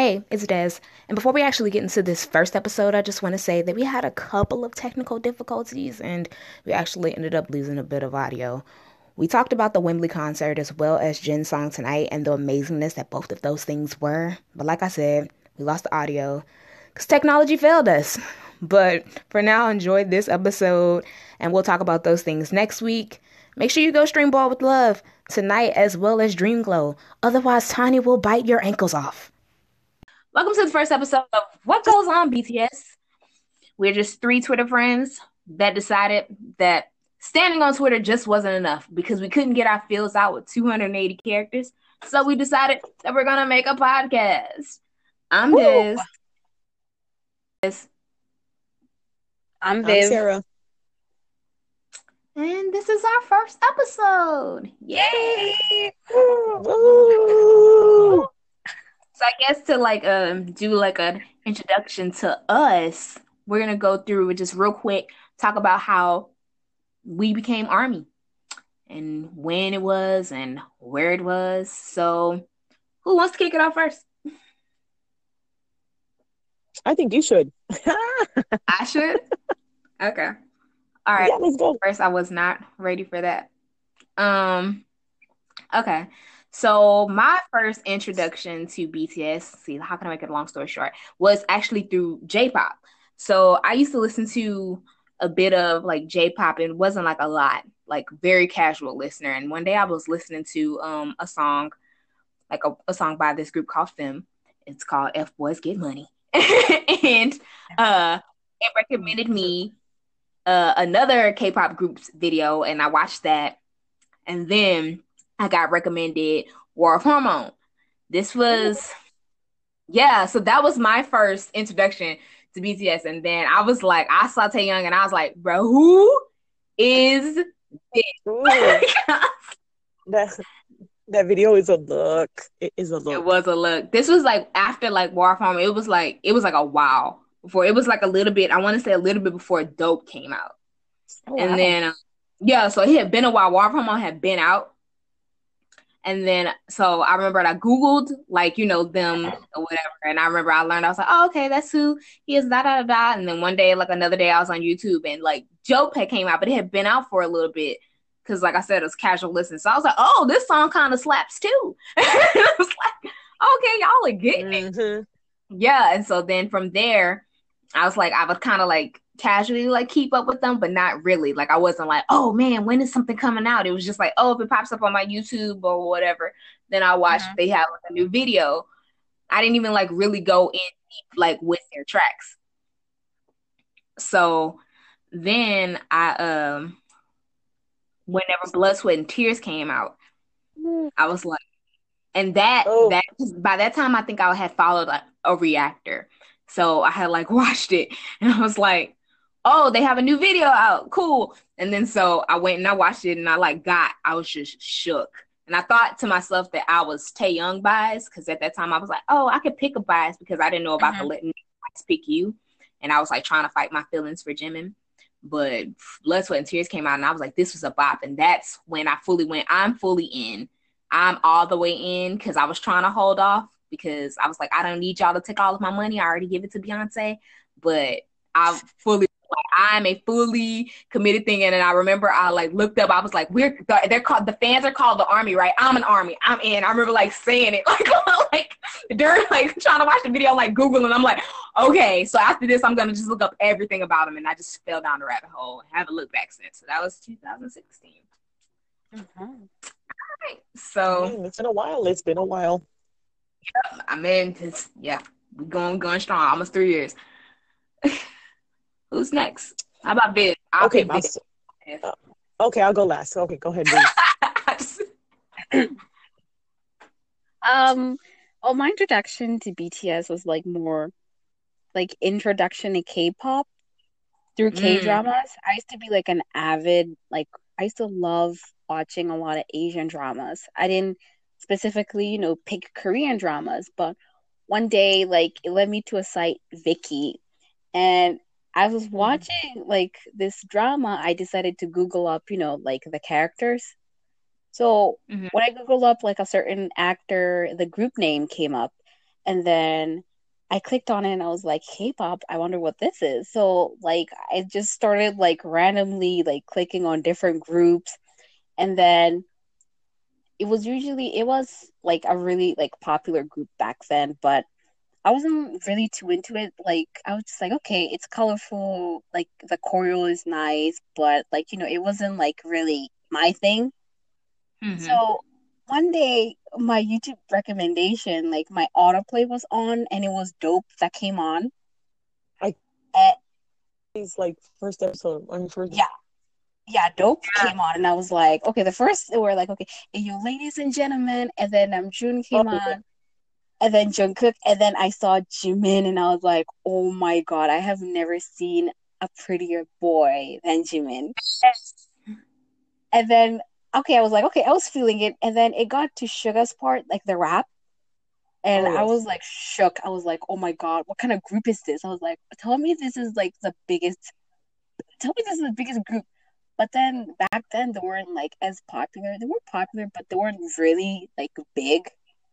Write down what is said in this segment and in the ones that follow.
Hey, it's Des. And before we actually get into this first episode, I just want to say that we had a couple of technical difficulties and we actually ended up losing a bit of audio. We talked about the Wembley concert as well as Jin's song tonight and the amazingness that both of those things were. But like I said, we lost the audio because technology failed us. But for now, enjoy this episode and we'll talk about those things next week. Make sure you go stream Ball with Love tonight as well as Dream Glow. Otherwise, Tanya will bite your ankles off. Welcome to the first episode of What Goes On BTS. We're just three Twitter friends that decided that standing on Twitter just wasn't enough because we couldn't get our feels out with 280 characters. So we decided that we're going to make a podcast. I'm Des. I'm Viv. Sarah. And this is our first episode. Yay! Woo! So I guess to do an introduction to us, we're gonna go through just real quick, talk about how we became ARMY and when it was and where it was. So who wants to kick it off first? I think you should. I should? Okay. All right. Yeah, let's go. First, I was not ready for that. Okay. So my first introduction to BTS, see, how can I make it a long story short, was actually through J-pop. So I used to listen to a bit of like J-pop and it wasn't like a lot, like very casual listener. And one day I was listening to a song, like a song by this group called Fem. It's called F Boys Get Money. And it recommended me another K-pop group's video and I watched that. And then I got recommended War of Hormone. This was, so that was my first introduction to BTS. And then I was like, I saw Taehyung and I was like, bro, who is this? That video is a look. It is a look. It was a look. This was like after like War of Hormone. It was like a wow. Before it was like a little bit, I want to say a little bit before Dope came out. Oh, wow. And then, so it had been a while. War of Hormone had been out. And then, so I remember I Googled, like, them or whatever. And I remember I learned, I was like, oh, okay, that's who he is, da, da, da, da. And then one day, like another day, I was on YouTube and like Dope had came out, but it had been out for a little bit. Because like I said, it was casual listening. So I was like, oh, this song kind of slaps too. I was like, okay, y'all are getting it. Yeah. And so then from there, I was like, I would kind of like casually like keep up with them, but not really. Like I wasn't like, oh man, when is something coming out? It was just like, oh, if it pops up on my YouTube or whatever, then I watch if they have like a new video. I didn't even like really go in deep like with their tracks. So then I whenever Blood, Sweat, and Tears came out, I was like, and that by that time I think I had followed like a reactor. So I had like watched it and I was like, oh, they have a new video out. Cool. And then so I went and I watched it and I was just shook. And I thought to myself that I was Taehyung biased because at that time I was like, oh, I could pick a bias because I didn't know about the letting me pick you. And I was like trying to fight my feelings for Jimin. But Blood, Sweat, and Tears came out and I was like, this was a bop. And that's when I fully went, I'm fully in. I'm all the way in because I was trying to hold off because I was like, I don't need y'all to take all of my money. I already give it to Beyonce. But I'm fully I'm a fully committed thing. And then I remember I like looked up, I was like, they're called, the fans are called the ARMY, right? I'm an ARMY. I'm in. I remember like saying it like during like trying to watch the video, like Google, and I'm like, okay, so after this, I'm going to just look up everything about them. And I just fell down the rabbit hole and haven't looked back since. So that was 2016. All right. So it's been a while. Yeah, I'm in. We're going strong. Almost 3 years. Who's next? How about Viv? Okay, I'll go last. Okay, go ahead, Viv. My introduction to BTS was like more like introduction to K-pop through K-dramas. I used to be like an avid, like I used to love watching a lot of Asian dramas. I didn't specifically, pick Korean dramas, but one day like it led me to a site, Viki, and I was watching like this drama. I decided to Google up, like the characters. So when I Googled up like a certain actor, the group name came up. And then I clicked on it and I was like, K-pop, I wonder what this is. So like I just started like randomly like clicking on different groups, and then it was like a really like popular group back then, but I wasn't really too into it. Like I was just like, okay, it's colorful, like the choreo is nice, but like, it wasn't like really my thing. Mm-hmm. So one day my YouTube recommendation, like my autoplay was on and it was Dope that came on. I And it's like first episode. I mean, first. yeah, Dope came on and I was like, okay, the first they were like, okay, hey, you ladies and gentlemen, and then June Oh, came on. And then Jungkook, and then I saw Jimin, and I was like, "Oh my god, I have never seen a prettier boy than Jimin." And then, okay, I was like, okay, I was feeling it, and then it got to Suga's part, like the rap, and oh I was yes. like shook. I was like, "Oh my god, what kind of group is this?" I was like, "Tell me this is like the biggest. Tell me this is the biggest group." But then back then they weren't like as popular. They were popular, but they weren't really like big.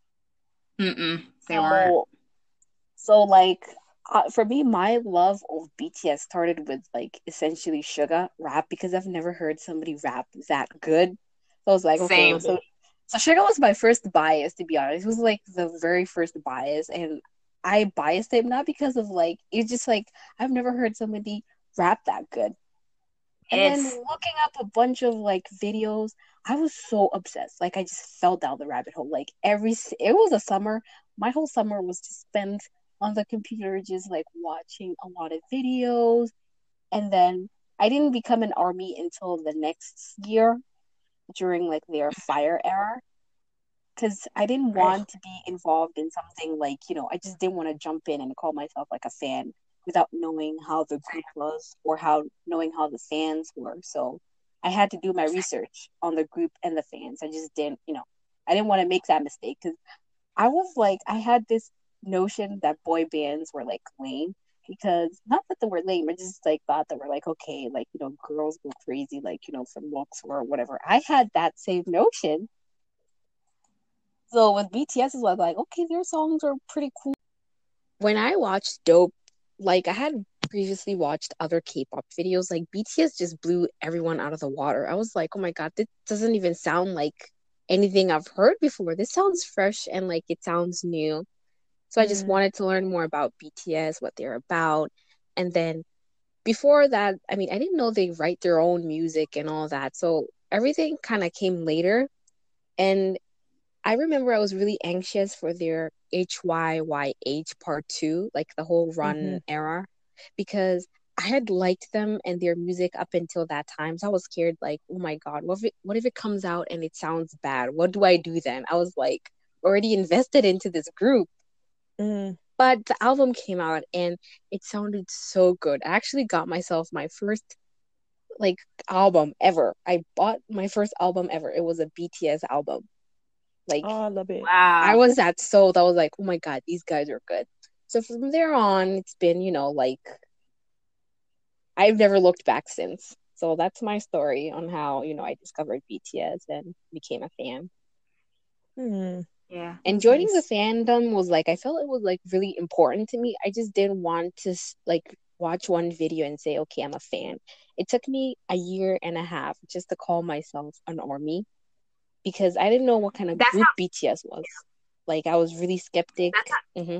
They weren't. So like for me, my love of BTS started with like essentially Suga rap because I've never heard somebody rap that good. So I was like, okay, Same. so Suga was my first bias, to be honest. It was like the very first bias, and I biased him not because of like it's just like I've never heard somebody rap that good. And then Yes. looking up a bunch of like videos, I was so obsessed. Like I just fell down the rabbit hole. Like it was a summer. My whole summer was just spent on the computer, just like watching a lot of videos. And then I didn't become an army until the next year during like their fire era. Because I didn't Right. want to be involved in something like, I just didn't want to jump in and call myself like a fan without knowing how the group was or knowing how the fans were. So I had to do my research on the group and the fans. I just didn't, I didn't want to make that mistake because I was like, I had this notion that boy bands were like lame because not that they were lame, I just like thought that we're like, okay, like, girls go crazy, like, for looks or whatever. I had that same notion. So with BTS, is like, okay, their songs are pretty cool. When I watched Dope, like I had previously watched other K-pop videos, like BTS just blew everyone out of the water. I was like, oh my god, this doesn't even sound like anything I've heard before. This sounds fresh and like it sounds new. So I just wanted to learn more about BTS, what they're about. And then before that, I mean, I didn't know they write their own music and all that. So everything kind of came later. And I remember I was really anxious for their HYYH part two, like the whole Mm-hmm. run era, because I had liked them and their music up until that time. So I was scared, like, oh my God, what if it comes out and it sounds bad? What do I do then? I was like already invested into this group. Mm. But the album came out and it sounded so good. I actually got myself my first like album ever. I bought my first album ever. It was a BTS album. Like Oh, I love it. I Wow. was that sold. I was like, oh my God, these guys are good. So from there on, it's been, like I've never looked back since. So that's my story on how, I discovered BTS and became a fan. Mm. Yeah. And That's joining the nice. fandom was like, I felt it was like really important to me. I just didn't want to like watch one video and say, okay, I'm a fan. It took me a year and a half just to call myself an army because I didn't know what kind of That's group how. BTS was. Like, I was really skeptic. That's how. Hmm.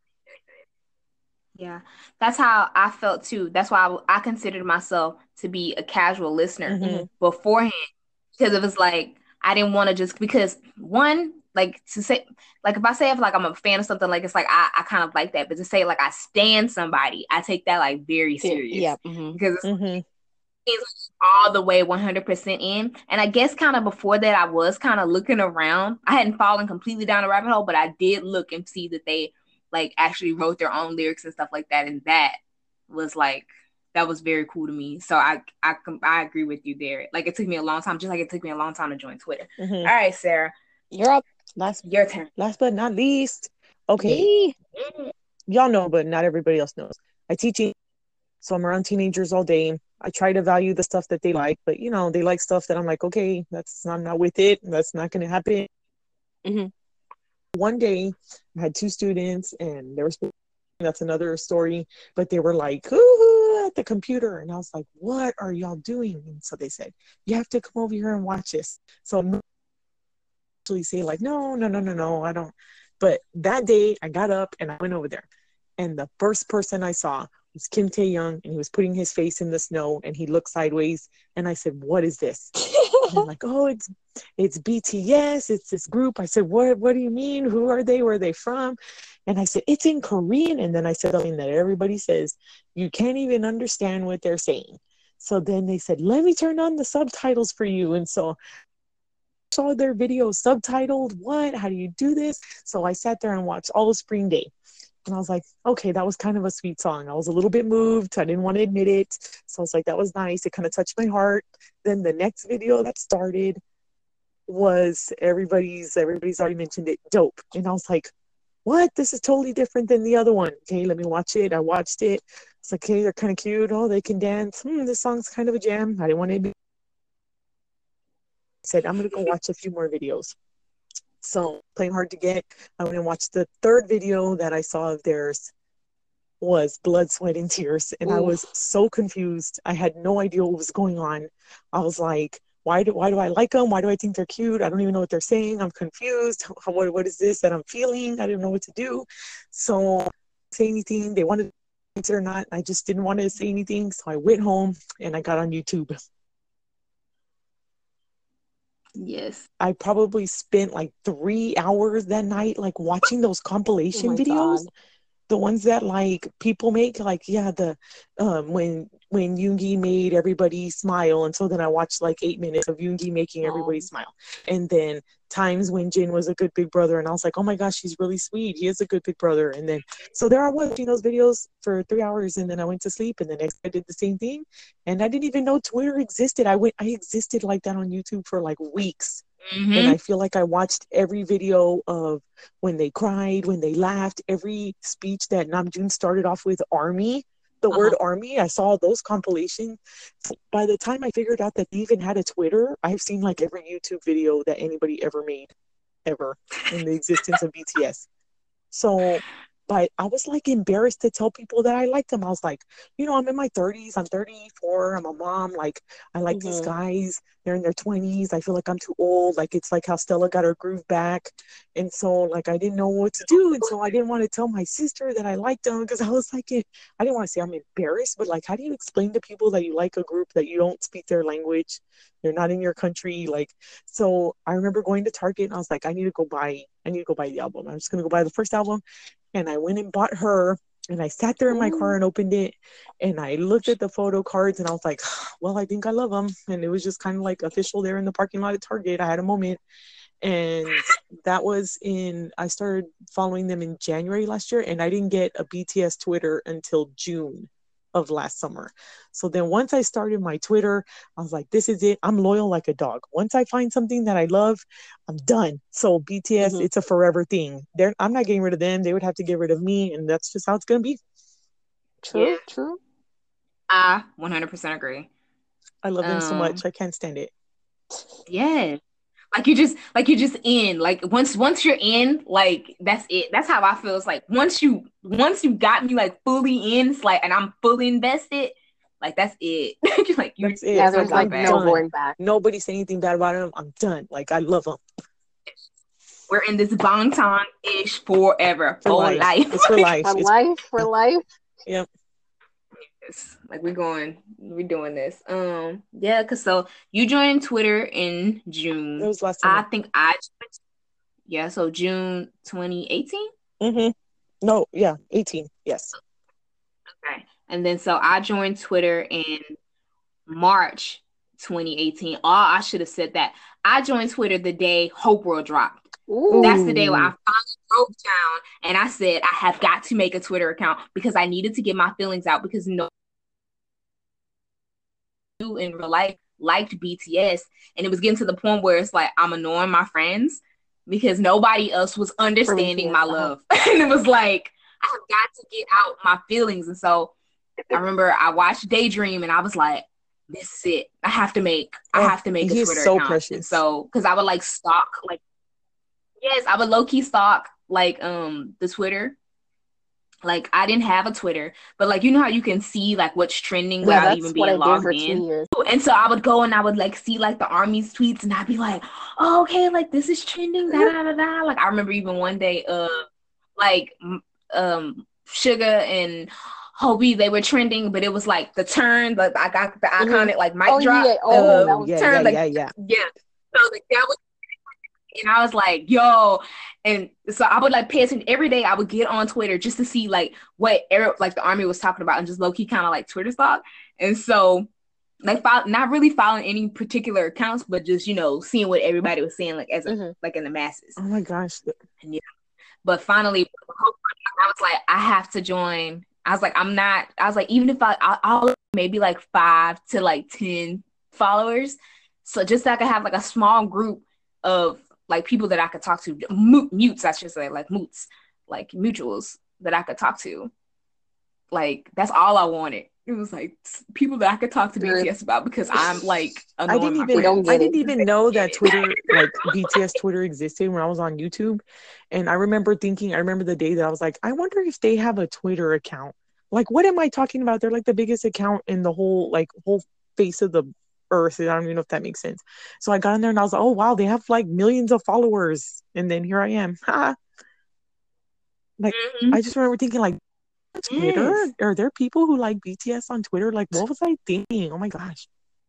Yeah, that's how I felt too. That's why I considered myself to be a casual listener Mm-hmm. beforehand because it was like I didn't want to just because one like to say like if I say if like I'm a fan of something like it's like I kind of like that, but to say like I stand somebody, I take that like very serious Yeah. Hmm. because Mm-hmm. it's all the way 100% in. And I guess kind of before that, I was kind of looking around. I hadn't fallen completely down the rabbit hole, but I did look and see that they like actually wrote their own lyrics and stuff like that. And that was like that was very cool to me. So I agree with you there. Like it took me a long time, just like it took me a long time to join Twitter. Mm-hmm. All right, Sarah, You're up. Last, your turn. last but not least. Okay, Yay. y'all know, but not everybody else knows. I teach, so I'm around teenagers all day. I try to value the stuff that they like, but they like stuff that I'm like, okay, I'm not with it. That's not going to happen. Hmm. One day, I had 2 students, and they were that's another story, but they were like, ooh, at the computer. And I was like, what are y'all doing? And so they said, you have to come over here and watch this. So I'm actually say like, no, I don't. But that day I got up and I went over there. And the first person I saw was Kim Tae-young, and he was putting his face in the snow and he looked sideways. And I said, what is this? And they're like, oh, it's BTS. It's this group. I said, what do you mean? Who are they? Where are they from? And I said, it's in Korean. And then I said something that everybody says, you can't even understand what they're saying. So then they said, let me turn on the subtitles for you. And so saw their videos subtitled. What? How do you do this? So I sat there and watched all of Spring Day. And I was like, okay, that was kind of a sweet song. I was a little bit moved. I didn't want to admit it. So I was like, that was nice. It kind of touched my heart. Then the next video that started was everybody's already mentioned it, Dope. And I was like, what? This is totally different than the other one. Okay, let me watch it. I watched it. It's like, okay, they're kind of cute. Oh, they can dance. This song's kind of a jam. I didn't want to admit. I said, I'm going to go watch a few more videos. So Playing Hard to Get, I went and watched the third video that I saw of theirs was Blood, Sweat, and Tears. And I was so confused. I had no idea what was going on. I was like, why do I like them? Why do I think they're cute? I don't even know what they're saying. I'm confused. What is this that I'm feeling? I didn't know what to do. So say anything. They wanted to answer or not. I just didn't want to say anything. So I went home and I got on YouTube. Yes. I probably spent like 3 hours that night, like watching those compilation videos. God. The ones that like people make, like the when Yoongi made everybody smile, and so then I watched like 8 minutes of Yoongi making everybody smile, and then times when Jin was a good big brother, and I was like, oh my gosh, he's really sweet, he is a good big brother. And then so there I was watching those videos for 3 hours, and then I went to sleep, and the next I did the same thing, and I didn't even know Twitter existed. I existed like that on YouTube for like weeks. Mm-hmm. And I feel like I watched every video of when they cried, when they laughed, every speech that Namjoon started off with ARMY, the word ARMY. I saw those compilations. By the time I figured out that they even had a Twitter, I've seen like every YouTube video that anybody ever made, ever, in the existence of BTS. So, but I was like embarrassed to tell people that I liked them. I was like, I'm in my 30s. I'm 34. I'm a mom. Like, I like these guys. They're in their 20s. I feel like I'm too old. Like, it's like how Stella got her groove back. And so, like, I didn't know what to do. And so I didn't want to tell my sister that I liked them because I was like, I didn't want to say I'm embarrassed, but like, how do you explain to people that you like a group that you don't speak their language? They're not in your country. Like, so I remember going to Target and I was like, I need to go buy the album. I'm just going to go buy the first album. And I went and bought Her, and I sat there in my car and opened it, and I looked at the photo cards, and I was like, well, I think I love them. And it was just kind of like official there in the parking lot at Target. I had a moment. And that was I started following them in January last year, and I didn't get a BTS Twitter until June of last summer. So then once I started my Twitter, I was like, this is it. I'm loyal like a dog. Once I find something that I love, I'm done. So BTS, it's a forever thing. I'm not getting rid of them. They would have to get rid of me, and that's just how it's going to be. True. I 100% agree. I love them so much. I can't stand it. Yeah. Like you just in, like once you're in, like that's it. That's how I feel. It's like once you got me like fully in, it's like, and I'm fully invested, like that's it. Like that's it. Yeah, there's like no going back. Nobody say anything bad about them. I'm done. Like I love them. We're in this Bangtan-ish forever. For life. It's for life. For life. Yep. Like we're doing this. Yeah, cause so you joined Twitter in June. It was last summer. I think so June 2018. No, yeah, 18. Yes. Okay, and then so I joined Twitter in March 2018. I should have said that I joined Twitter the day Hope World dropped. Ooh. That's the day when I finally broke down and I said I have got to make a Twitter account because I needed to get my feelings out because in real life liked BTS, and it was getting to the point where it's like I'm annoying my friends because nobody else was understanding my love. And it was like I have got to get out my feelings. And so I remember I watched Daydream and I was like, this is it. I have to make a Twitter so account. Precious. And so because I would like stalk like Yes, I would low key stalk like the Twitter. Like I didn't have a Twitter, but like you know how you can see like what's trending Yeah, without that's even what being I did logged for 2 in. years. And so I would go and I would like see like the army's tweets and I'd be like, oh, okay, like this is trending, da da da da. Like I remember even one day, like Sugar and Hobie, they were trending, but it was like the turn, but I got the iconic like mic drop, Yeah. Oh, That was yeah, turn, like yeah. yeah. So like that was, and I was like, yo, and so I would like pay attention every day. I would get on Twitter just to see like what like the army was talking about and just low key kind of like Twitter stalk. And so like not really following any particular accounts, but just seeing what everybody was saying like as like in the masses. Oh my gosh. And, yeah. But finally, I was like, I have to join. I was like, even if I'll maybe like 5 to like 10 followers. So just so I could have like a small group of like people that I could talk to, mutes, I should say, like moots, like mutuals that I could talk to. Like that's all I wanted. It was like people that I could talk to BTS about because I'm like annoying my friends. I didn't even know that Twitter, like BTS Twitter existed when I was on YouTube. And I remember the day that I was like, I wonder if they have a Twitter account. Like, what am I talking about? They're like the biggest account in the whole face of the earth. I don't even know if that makes sense. So I got in there and I was like, oh wow, they have like millions of followers. And then here I am. Like, I just remember thinking like, Twitter? Yes. Are there people who like BTS on Twitter? Like, what was I thinking? Oh my gosh.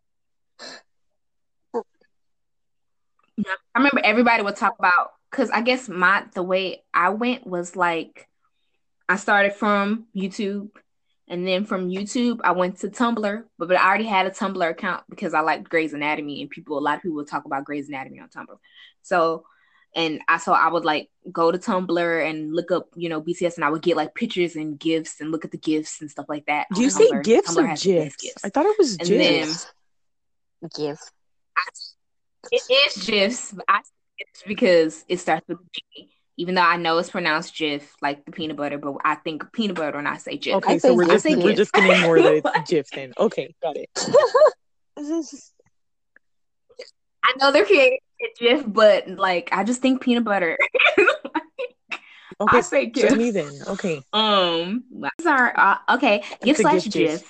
Yeah. I remember everybody would talk about, because I guess the way I went was like, I started from YouTube, and then from YouTube I went to Tumblr, but I already had a Tumblr account because I liked Grey's Anatomy, and a lot of people would talk about Grey's Anatomy on Tumblr. So I would like go to Tumblr and look up, BTS, and I would get like pictures and gifs and look at the gifs and stuff like that. Do you say gifs or GIFs? I thought it was GIFs. GIFs. It is GIFs, but I say GIFs because it starts with G. Even though I know it's pronounced Jif, like the peanut butter, but I think peanut butter when I say Jif. Okay, so we're just gonna ignore that it's Jif then. Okay, got it. I know they're creating Jif, but like I just think peanut butter. Okay, I say GIF. So me then. Okay. Sorry. Okay. GIF slash GIF.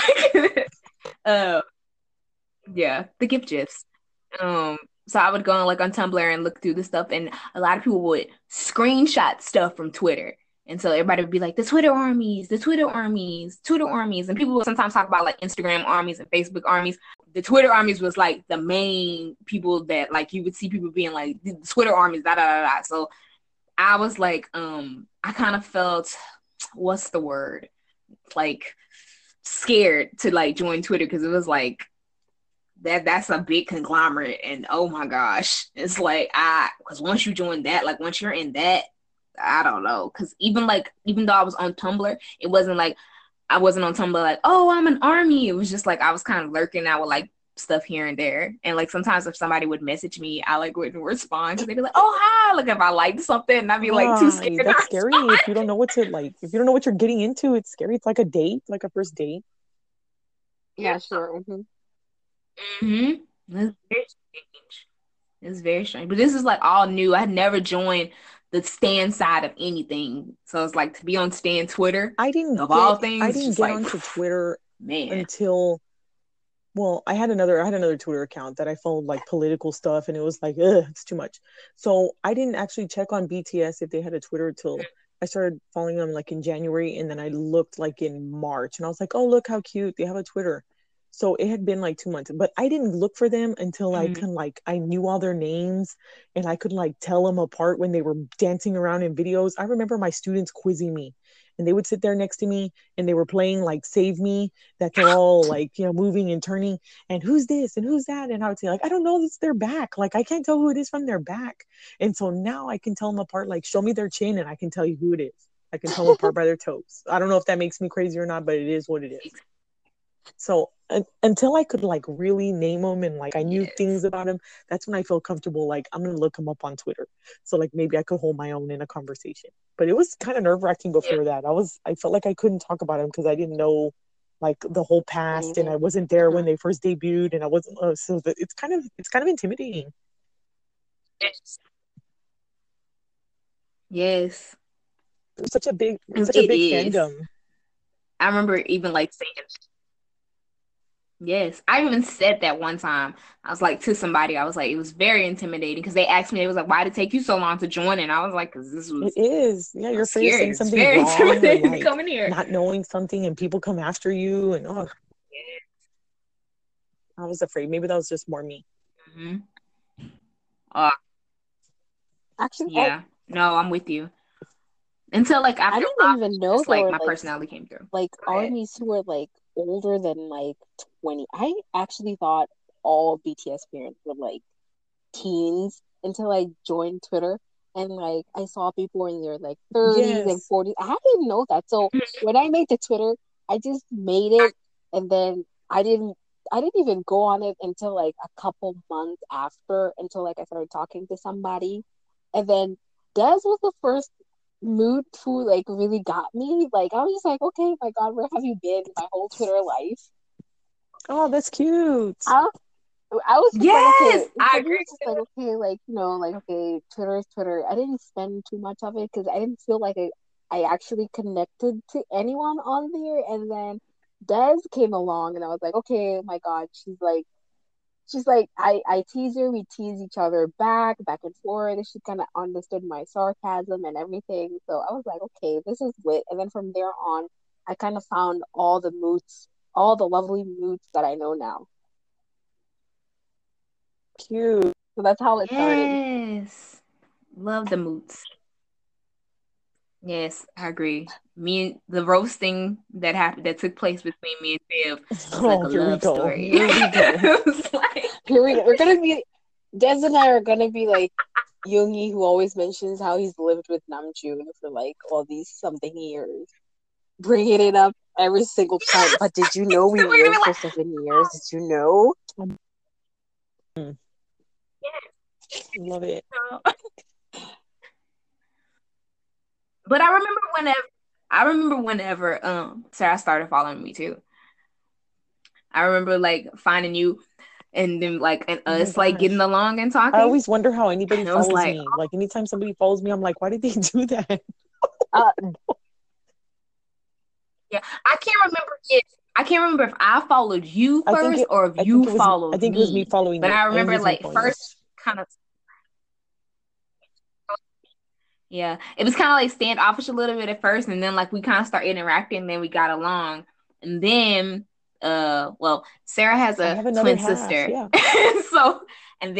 Yeah, the GIF GIFs. So I would go on on Tumblr and look through the stuff, and a lot of people would screenshot stuff from Twitter. And so everybody would be like, the Twitter armies, the Twitter armies, Twitter armies. And people would sometimes talk about like Instagram armies and Facebook armies. The Twitter armies was like the main people that like you would see people being like, the Twitter armies, da da da da. So I was like, I kind of felt, what's the word? Like scared to like join Twitter because it was like, that's a big conglomerate, and oh my gosh, it's like because once you join that, like once you're in that, I don't know, because even though I was on Tumblr, it wasn't like I wasn't on Tumblr like, oh, I'm an army. It was just like I was kind of lurking out with like stuff here and there, and like sometimes if somebody would message me, I like wouldn't respond because they'd be like, oh hi, like if I liked something, and I'd be like too scared. That's scary if you don't know what to like. If you don't know what you're getting into, it's scary. It's like a date, like a first date. Yeah, sure. It's very strange. It's very strange. But this is like all new. I had never joined the Stan side of anything. So it's like to be on Stan Twitter. I didn't get onto Twitter until I had another Twitter account that I followed like political stuff, and it was like, it's too much. So I didn't actually check on BTS if they had a Twitter until I started following them like in January, and then I looked like in March, and I was like, oh, look how cute, they have a Twitter. So it had been like 2 months, but I didn't look for them until I knew all their names, and I could like tell them apart when they were dancing around in videos. I remember my students quizzing me, and they would sit there next to me and they were playing like Save Me, that they're all like, moving and turning, and who's this and who's that? And I would say like, I don't know, it's their back. Like, I can't tell who it is from their back. And so now I can tell them apart, like show me their chin and I can tell you who it is. I can tell them apart by their toes. I don't know if that makes me crazy or not, but it is what it is. So until I could like really name them and like I knew things about him, that's when I felt comfortable. Like, I'm going to look him up on Twitter. So like maybe I could hold my own in a conversation, but it was kind of nerve-wracking before that. I felt like I couldn't talk about him because I didn't know like the whole past, and I wasn't there when they first debuted, and I wasn't, it's kind of intimidating. Yes. It's such a big It is. fandom. I remember even like saying, yes, I even said that one time. I was like to somebody, I was like, it was very intimidating because they asked me, it was like, why did it take you so long to join? And I was like, because this It was, is. Yeah, I you're was afraid of scared. saying It's something very wrong or intimidating to like come in here. not knowing something and people come after you and I was afraid. Maybe that was just more me. Mm-hmm. Actually, Yeah. No, I'm with you. Until like I after a didn't while, even know just there like were my personality came through. like Go ahead. armies who were like older than like 20. I actually thought all BTS parents were like teens until I joined Twitter and like I saw people in their like 30s and Yes. 40s. I didn't know that. So when I made the Twitter, I just made it and then I didn't even go on it until like a couple months after until like I started talking to somebody. And then Des was the first mood who like really got me. Like I was just like, okay, my God, where have you been my whole Twitter life? Oh, that's cute. I was just like, Yes, okay, I for me, agree. it's just like, okay, like, like, okay, Twitter is Twitter. I didn't spend too much of it because I didn't feel like I actually connected to anyone on there. And then Des came along and I was like, okay, my God, she's like, I tease her, we tease each other back and forth. And she kind of understood my sarcasm and everything. So I was like, okay, this is lit. And then from there on, I kind of found all the moods, all the lovely moods that I know now. Cute. So that's how it started. Yes. Love the moots. Yes, I agree. Me and the roasting that took place between me and Viv was like Oh, a here we love go. story. Here we go. It was like, Here we go. We're gonna be Des and I are gonna be like Yoongi, who always mentions how he's lived with Namjoon for like all these something years, bringing it up every single time. But did you know we we're gonna be lived for like, 7 years? Did you know? Love it. but I remember whenever Sarah started following me too. I remember like finding you and then like and Oh my us like getting gosh. along and I talking. always wonder how anybody And it was follows like, me. Like anytime somebody follows me, I'm like, why did they do that? Uh, yeah, I can't remember if I followed you first or if you I followed think it was me me. following But you. I I think it remember was me like following you. first kind of yeah, it was kind of like standoffish a little bit at first, and then like we kind of start interacting, and then we got along, and then well, Sarah has I a have another twin half. sister, Yeah. so and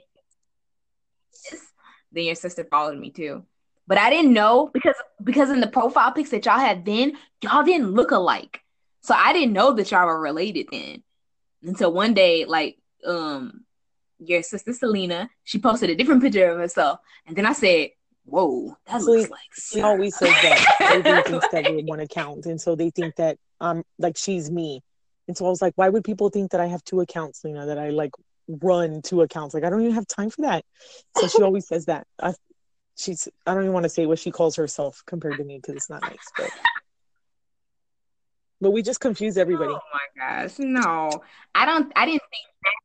then your sister followed me too. But I didn't know because in the profile pics that y'all had then, y'all didn't look alike. So I didn't know that y'all were related then. Until one day, like your sister Selena, she posted a different picture of herself. And then I said, whoa, that looks like Selena Sarah. always says that everybody thinks that we're one account. And so they think that like she's me. And so I was like, why would people think that I have two accounts, Selena, that I like run two accounts? Like I don't even have time for that. So she always says that. I don't even want to say what she calls herself compared to me because it's not nice, but we just confuse everybody. Oh my gosh. No. I didn't think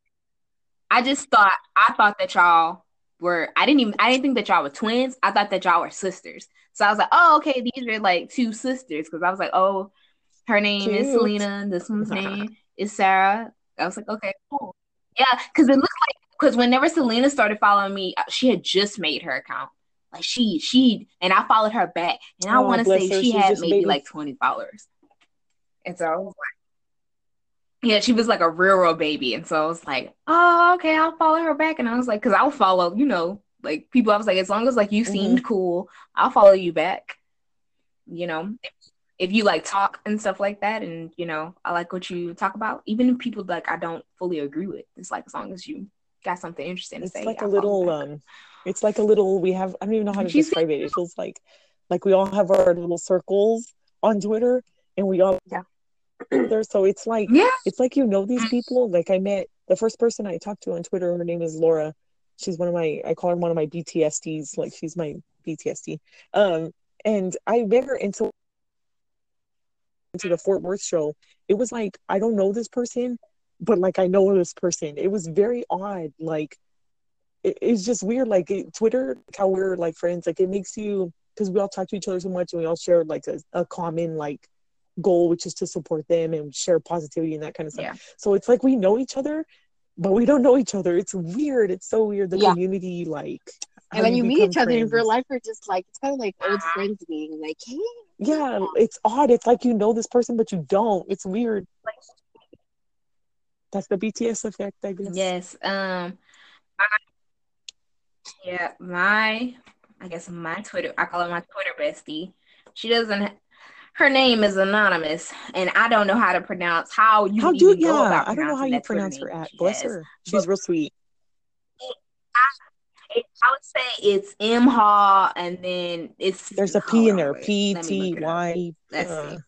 I thought that y'all were I didn't think that y'all were twins. I thought that y'all were sisters. So I was like, oh, okay, these are like two sisters. Cause I was like, oh, her name is Cute. Selena, and this one's name is Sarah. I was like, okay, cool. Yeah, because it looks like because whenever Selena started following me, she had just made her account. Like she and I followed her back. And I Oh, want to bless say her. she She's had just a maybe baby. like 20 followers. And so I was yeah, she was like a real baby. And so I was like, oh, okay, I'll follow her back. And I was like, because I'll follow, like people, I was like, as long as like you Mm-hmm. seemed cool, I'll follow you back. You know, if you like talk and stuff like that, and I like what you talk about, even if people like I don't fully agree with, it's like as long as you got something interesting to It's say, like a I'll follow little, back. we have, I don't even know how to She's describe it. It feels like we all have our little circles on Twitter and we all yeah. there. So yeah. it's like, these people. Like I met the first person I talked to on Twitter, her name is Laura. She's I call her one of my BTSDs. Like she's my BTSD. And I met her into the Fort Worth show. It was like, I don't know this person, but like I know this person. It was very odd. Like it's just weird. Like Twitter, like how we're like friends. Like it makes you, because we all talk to each other so much, and we all share like a common like goal, which is to support them and share positivity and that kind of stuff. Yeah. So it's like we know each other, but we don't know each other. It's weird. It's so weird. The community, like, and when you meet each other in real life, we're just like, it's kind of like old friends being like, hey. Yeah, it's odd. It's like you know this person, but you don't. It's weird. That's the BTS effect, I guess. Yes. I guess my Twitter, I call her my Twitter bestie. She doesn't. Her name is anonymous, and I don't know how to pronounce how you even go about pronouncing I don't know how you pronounce her at. Bless her. She's real sweet. I would say it's Imha, and then there's a P in there. PTY. Let's see.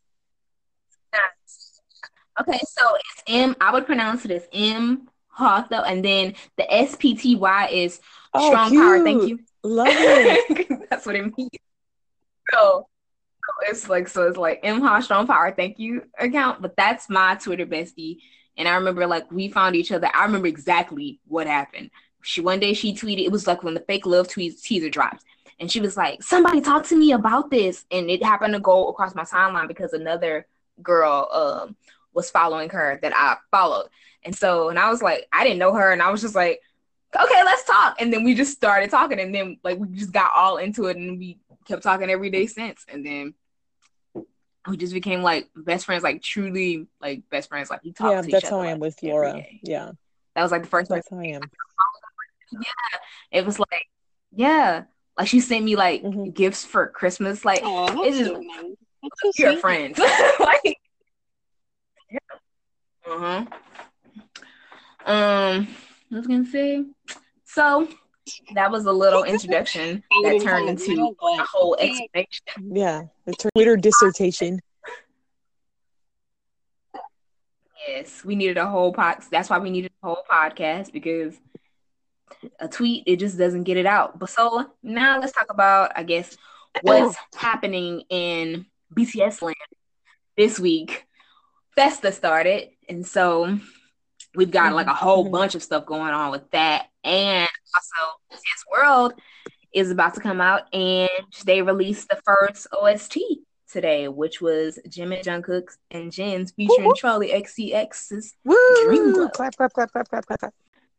Okay, so it's M. I would pronounce it as M Hotho, and then the SPTY is strong cute. power. Thank you. Love it. That's what it means. So it's like M Ha strong power. Thank you account. But that's my Twitter bestie, and I remember like we found each other. I remember exactly what happened. One day she tweeted. It was like when the fake love teaser dropped. And she was like, somebody talk to me about this. And it happened to go across my timeline because another girl was following her that I followed. And I was like, I didn't know her. And I was just like, okay, let's talk. And then we just started talking. And then like we just got all into it. And we kept talking every day since. And then we just became like best friends, like truly like best friends. Like we talk to each other. Yeah, that's how I am with Laura. Yeah. That was like the first That's how I am. Yeah. It was like, yeah. Like she sent me like gifts for Christmas. Like it's just your friends. Like yeah. I was gonna say, so that was a little introduction that turned into a whole explanation. Yeah, the Twitter dissertation. Yes, we needed a whole That's why we needed a whole podcast, because a tweet, it just doesn't get it out. But so now let's talk about, I guess, what's happening in BTS land this week. Festa started, and so we've got like a whole bunch of stuff going on with that. And also BTS World is about to come out, and they released the first OST today, which was Jim and Jungkook and Jin's featuring Charlie XCX's Dream Glow. Clap, clap, clap, clap, clap, clap.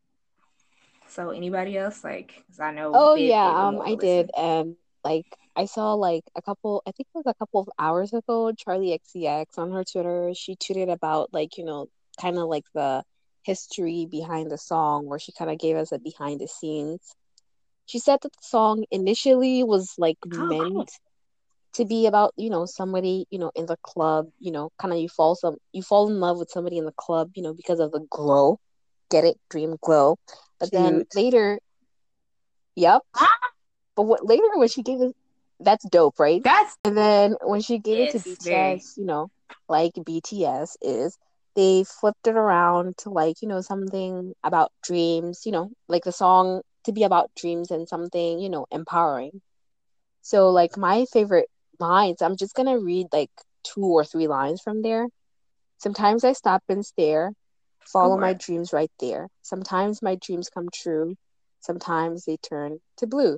So anybody else, like, cause I know. Oh yeah, I did, and like I saw like I think it was a couple of hours ago, Charlie XCX on her Twitter, she tweeted about like, you know, kind of like the history behind the song, where she kind of gave us a behind the scenes. She said that the song initially was like meant to be about, you know, somebody, you know, in the club, you know, kind of you fall in love with somebody in the club, you know, because of the glow. Get it? Dream glow. But then later, yep. But later when she gave it, that's dope, right? And then when she gave it to BTS, you know, like BTS is, they flipped it around to like, you know, something about dreams, you know, like the song to be about dreams and something, you know, empowering. So like my favorite lines, I'm just gonna read like 2 or 3 lines from there. Sometimes I stop and stare, follow my dreams right there. Sometimes my dreams come true. Sometimes they turn to blue.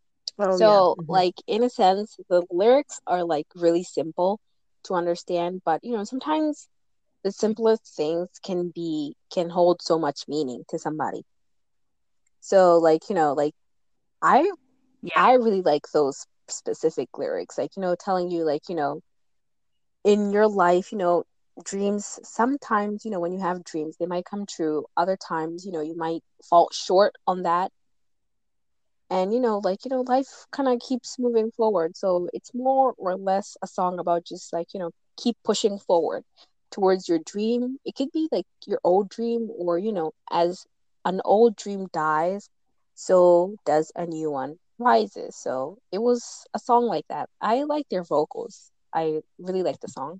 Like in a sense, the lyrics are like really simple to understand, but you know, sometimes the simplest things can hold so much meaning to somebody. So like, you know, like I really like those specific lyrics, like, you know, telling you like, you know, in your life, you know, dreams, sometimes, you know, when you have dreams, they might come true. Other times, you know, you might fall short on that. And, you know, like, you know, life kind of keeps moving forward. So it's more or less a song about just like, you know, keep pushing forward towards your dream. It could be like your old dream, or, you know, as an old dream dies, so does a new one rises. So it was a song like that. I like their vocals. I really like the song.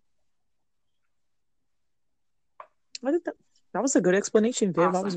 I think that was a good explanation, Viv. Awesome.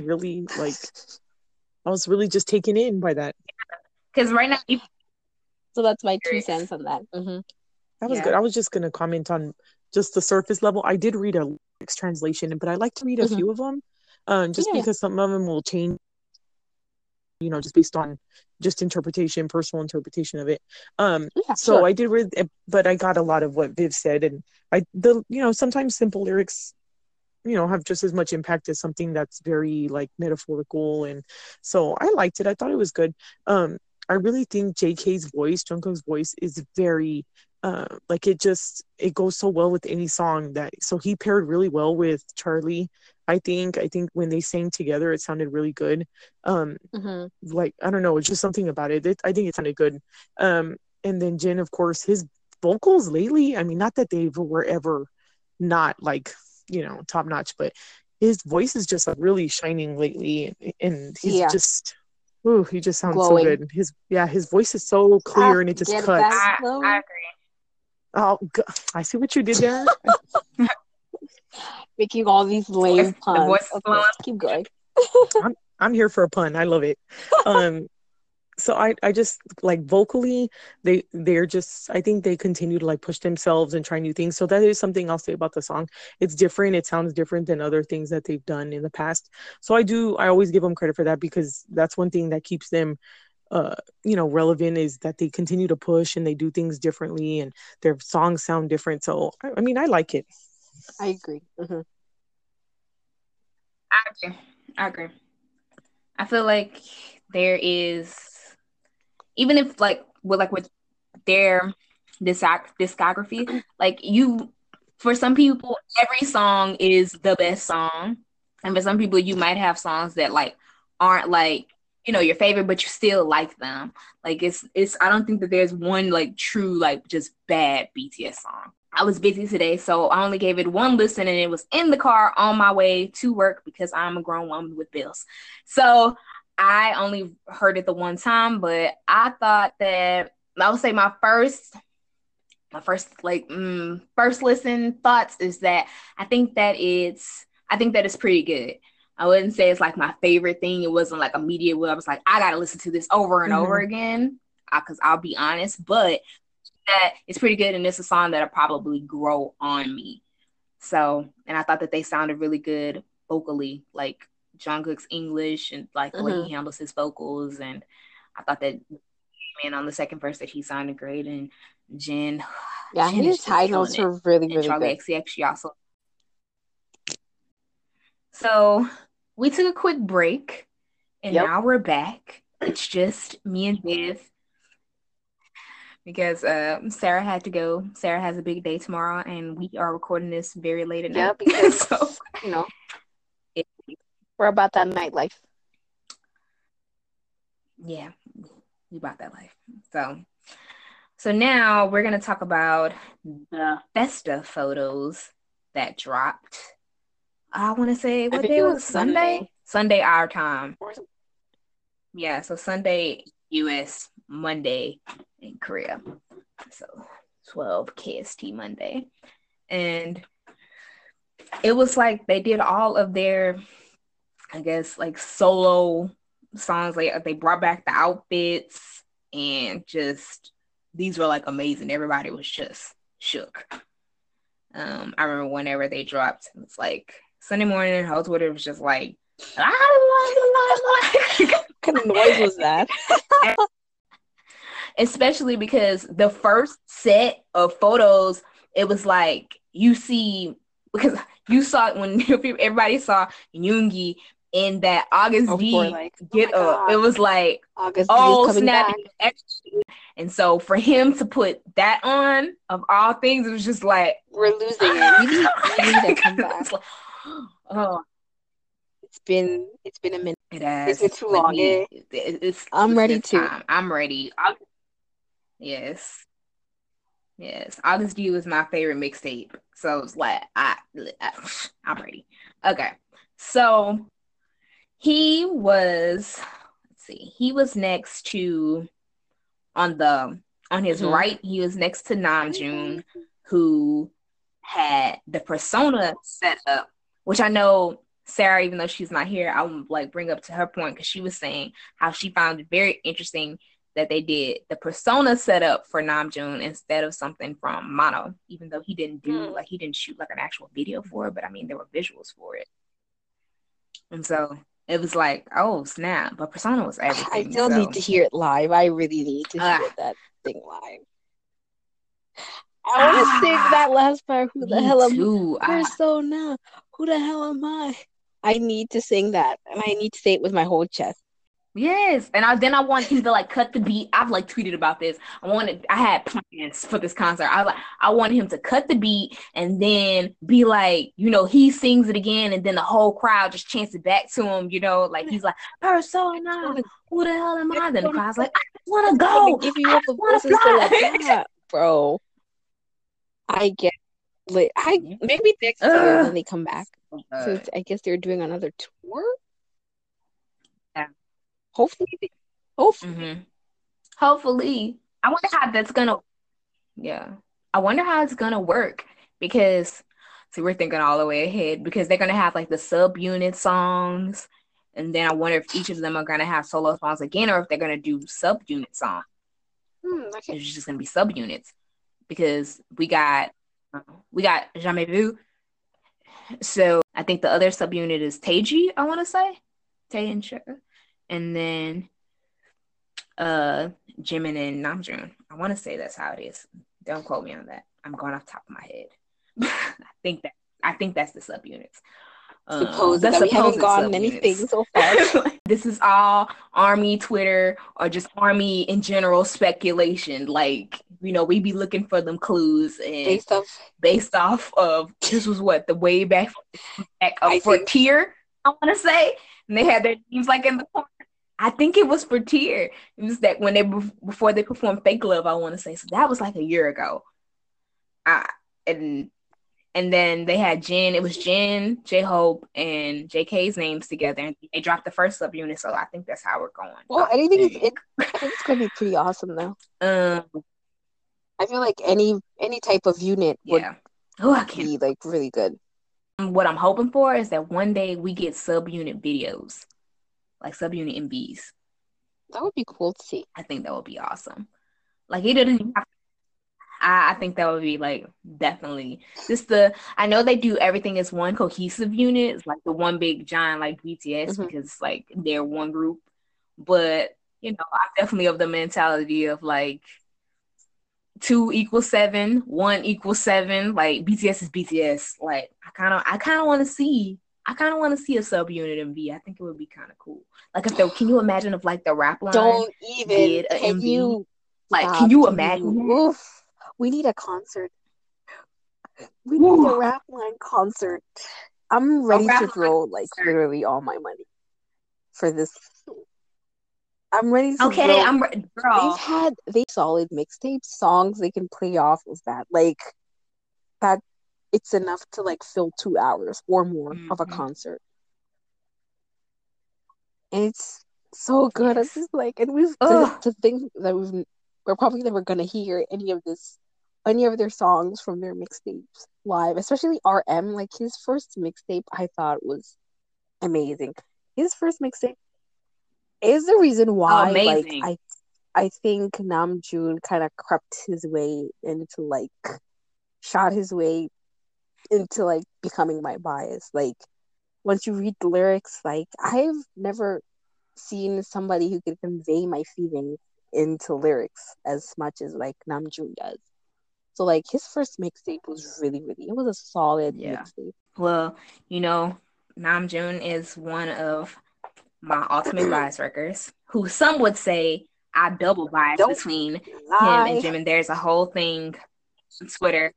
I was really just taken in by that. Because right now, so that's my 2 cents on that. That was good. I was just going to comment on just the surface level. I did read a lyrics translation, but I like to read a few of them, just because some of them will change. just based on just personal interpretation of it. Yeah, So sure. I did read, but I got a lot of what Viv said, and sometimes simple lyrics, have just as much impact as something that's very like metaphorical. And so I liked it. I thought it was good. I really think Jungkook's voice is very, like it goes so well with any song so he paired really well with Charlie. I think when they sang together, it sounded really good. Like, I don't know, it's just something about it. I think it sounded good. And then Jin, of course, his vocals lately, I mean, not that they were ever not like, top notch, but his voice is just really shining lately, and he's just, he just sounds glowing. So good. His voice is so clear, and it just cuts. I agree. Oh, I see what you did there. Making all these lame puns. The voice okay, keep going. I'm here for a pun. I love it. So I just like vocally, they're just, I think they continue to like push themselves and try new things. So that is something I'll say about the song. It's different. It sounds different than other things that they've done in the past. So I always give them credit for that, because that's one thing that keeps them, relevant, is that they continue to push and they do things differently and their songs sound different. So, I mean, I like it. I agree. Mm-hmm. I agree. I feel like there is, even if like with their discography, like for some people, every song is the best song, and for some people, you might have songs that like aren't like your favorite, but you still like them. Like it's I don't think that there's one like true like just bad BTS song. I was busy today, so I only gave it one listen, and it was in the car on my way to work because I'm a grown woman with bills. So I only heard it the one time, but I thought that I would say my first listen thoughts is that I think that it's pretty good. I wouldn't say it's like my favorite thing. It wasn't like immediate where I was like, I gotta listen to this over and over again, because I'll be honest, but that it's pretty good, and it's a song that'll probably grow on me. So, and I thought that they sounded really good vocally, like Jungkook's English and like the way he handles his vocals. And I thought that man on the second verse that he sounded great, and Jin. Yeah, Jin his high notes are really, really Charlie good. XCX also. So we took a quick break, and now we're back. It's just me and Viv, because Sarah had to go. Sarah has a big day tomorrow, and we are recording this very late at night. Yeah, because so, we're about that nightlife. Yeah, we about that life. So now we're gonna talk about the Festa photos that dropped. I want to say what day was it? Sunday our time. Yeah, so Sunday US, Monday in Korea. So 12 KST Monday. And it was like they did all of their, I guess, like solo songs. Like they brought back the outfits, and just these were like amazing. Everybody was just shook. I remember whenever they dropped, it was like Sunday morning, whole Twitter was just like, what kind of noise was that? Especially because the first set of photos, it was like you see, because you saw when everybody saw Yoongi in that August D get up. It was like, August D snap! And so for him to put that on, of all things, it was just like, we're losing it. We need to come back. Like, oh, it's been a minute. It has. Is it too long? I'm ready too. I'm ready. Yes. August D was my favorite mixtape, so it's like I'm ready. Okay, so he was. Let's see. He was next to on his right. He was next to Namjoon, who had the persona set up, which I know Sarah, even though she's not here, I would like bring up to her point, because she was saying how she found it very interesting that they did the persona set up for Namjoon instead of something from Mono, even though he didn't shoot like an actual video for it, but I mean there were visuals for it. And so it was like, oh snap! But Persona was I everything. still need to hear it live. I really need to uh, hear that thing live. I want to sing that last part. Who the hell am I? Persona. Who the hell am I? I need to sing that, and I need to say it with my whole chest. Yes, and then I want him to like cut the beat. I've like tweeted about this. I had plans for this concert. I wanted him to cut the beat and then be like, he sings it again, and then the whole crowd just chants it back to him. Like he's like, Persona, who the hell am I? Then the crowd's like, I just want to go. Give you all the voices like that, bro. I get lit. Maybe next year when they come back, since I guess they're doing another tour. Yeah. Hopefully. Mm-hmm. Hopefully. I wonder how that's gonna. Yeah, I wonder how it's gonna work because, see, we're thinking all the way ahead because they're gonna have like the subunit songs, and then I wonder if each of them are gonna have solo songs again, or if they're gonna do subunit songs. Okay. It's just gonna be subunits because we got Jamais Vu. So I think the other subunit is Teiji. I want to say Tae and Sugar, and then Jimin and Namjoon. I want to say that's how it is. Don't quote me on that. I'm going off the top of my head. I think that's the subunits. Supposedly, we haven't gotten anything so far. This is all Army Twitter or just Army in general speculation. Like, we be looking for them clues and based off of this was what the way back of Frontier, I want to say, and they had their names like in the corner. I think it was Frontier. It was that when before they performed Fake Love, I want to say. So that was like a year ago. And then they had Jin. It was Jin, J-Hope, and JK's names together. And they dropped the first subunit. So I think that's how we're going. Well, I think it's going to be pretty awesome, though. I feel like any type of unit would be like really good. What I'm hoping for is that one day we get subunit videos. Like subunit MVs. That would be cool to see. I think that would be awesome. Like it didn't have I think that would be like definitely I know they do everything as one cohesive unit. It's like the one big giant like BTS because like they're one group. But I'm definitely of the mentality of like 2 = 7, 1 = 7. Like BTS is BTS. Like I kind of want to see a subunit MV. I think it would be kind of cool. Like can you imagine if like the Rap Line don't even did an MV? Can you imagine? Oof. We need a concert. We need a Rap Line concert. I'm ready to throw like literally all my money for this. I'm ready to okay, I'm girl. They've solid mixtape songs they can play off of that. Like that it's enough to like fill 2 hours or more of a concert. And it's so good. Yes. It's just like, and to think that we're probably never gonna hear any of their songs from their mixtapes live, especially RM. Like his first mixtape, I thought was amazing. His first mixtape is the reason why, like, I think Namjoon kind of crept his way into like, shot his way into like becoming my bias. Like, once you read the lyrics, like I've never seen somebody who could convey my feelings into lyrics as much as like Namjoon does. So like his first mixtape was really, it was a solid mixtape. Well, Namjoon is one of my ultimate bias records, who some would say I double bias between him and Jimin. There's a whole thing on Twitter.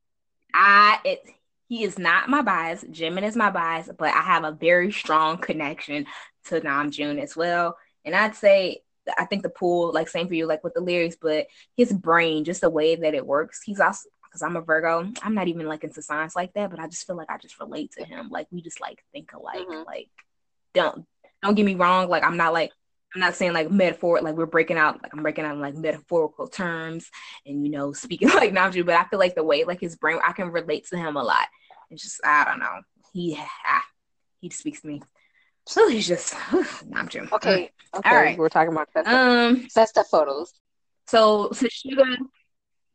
He is not my bias. Jimin is my bias, but I have a very strong connection to Namjoon as well. And I'd say, I think the pool, like same for you, like with the lyrics, but his brain, just the way that it works. He's also, because I'm a Virgo, I'm not even like into science like that, but I just feel like I just relate to him. Like we just like think alike. Like don't get me wrong. Like I'm not saying like metaphor, like I'm breaking out like metaphorical terms and speaking like Namjoon, but I feel like the way like his brain, I can relate to him a lot. It's just, I don't know. He just speaks to me. So he's just Namjoon. Okay. All right. We're talking about Festa photos. So to Suga,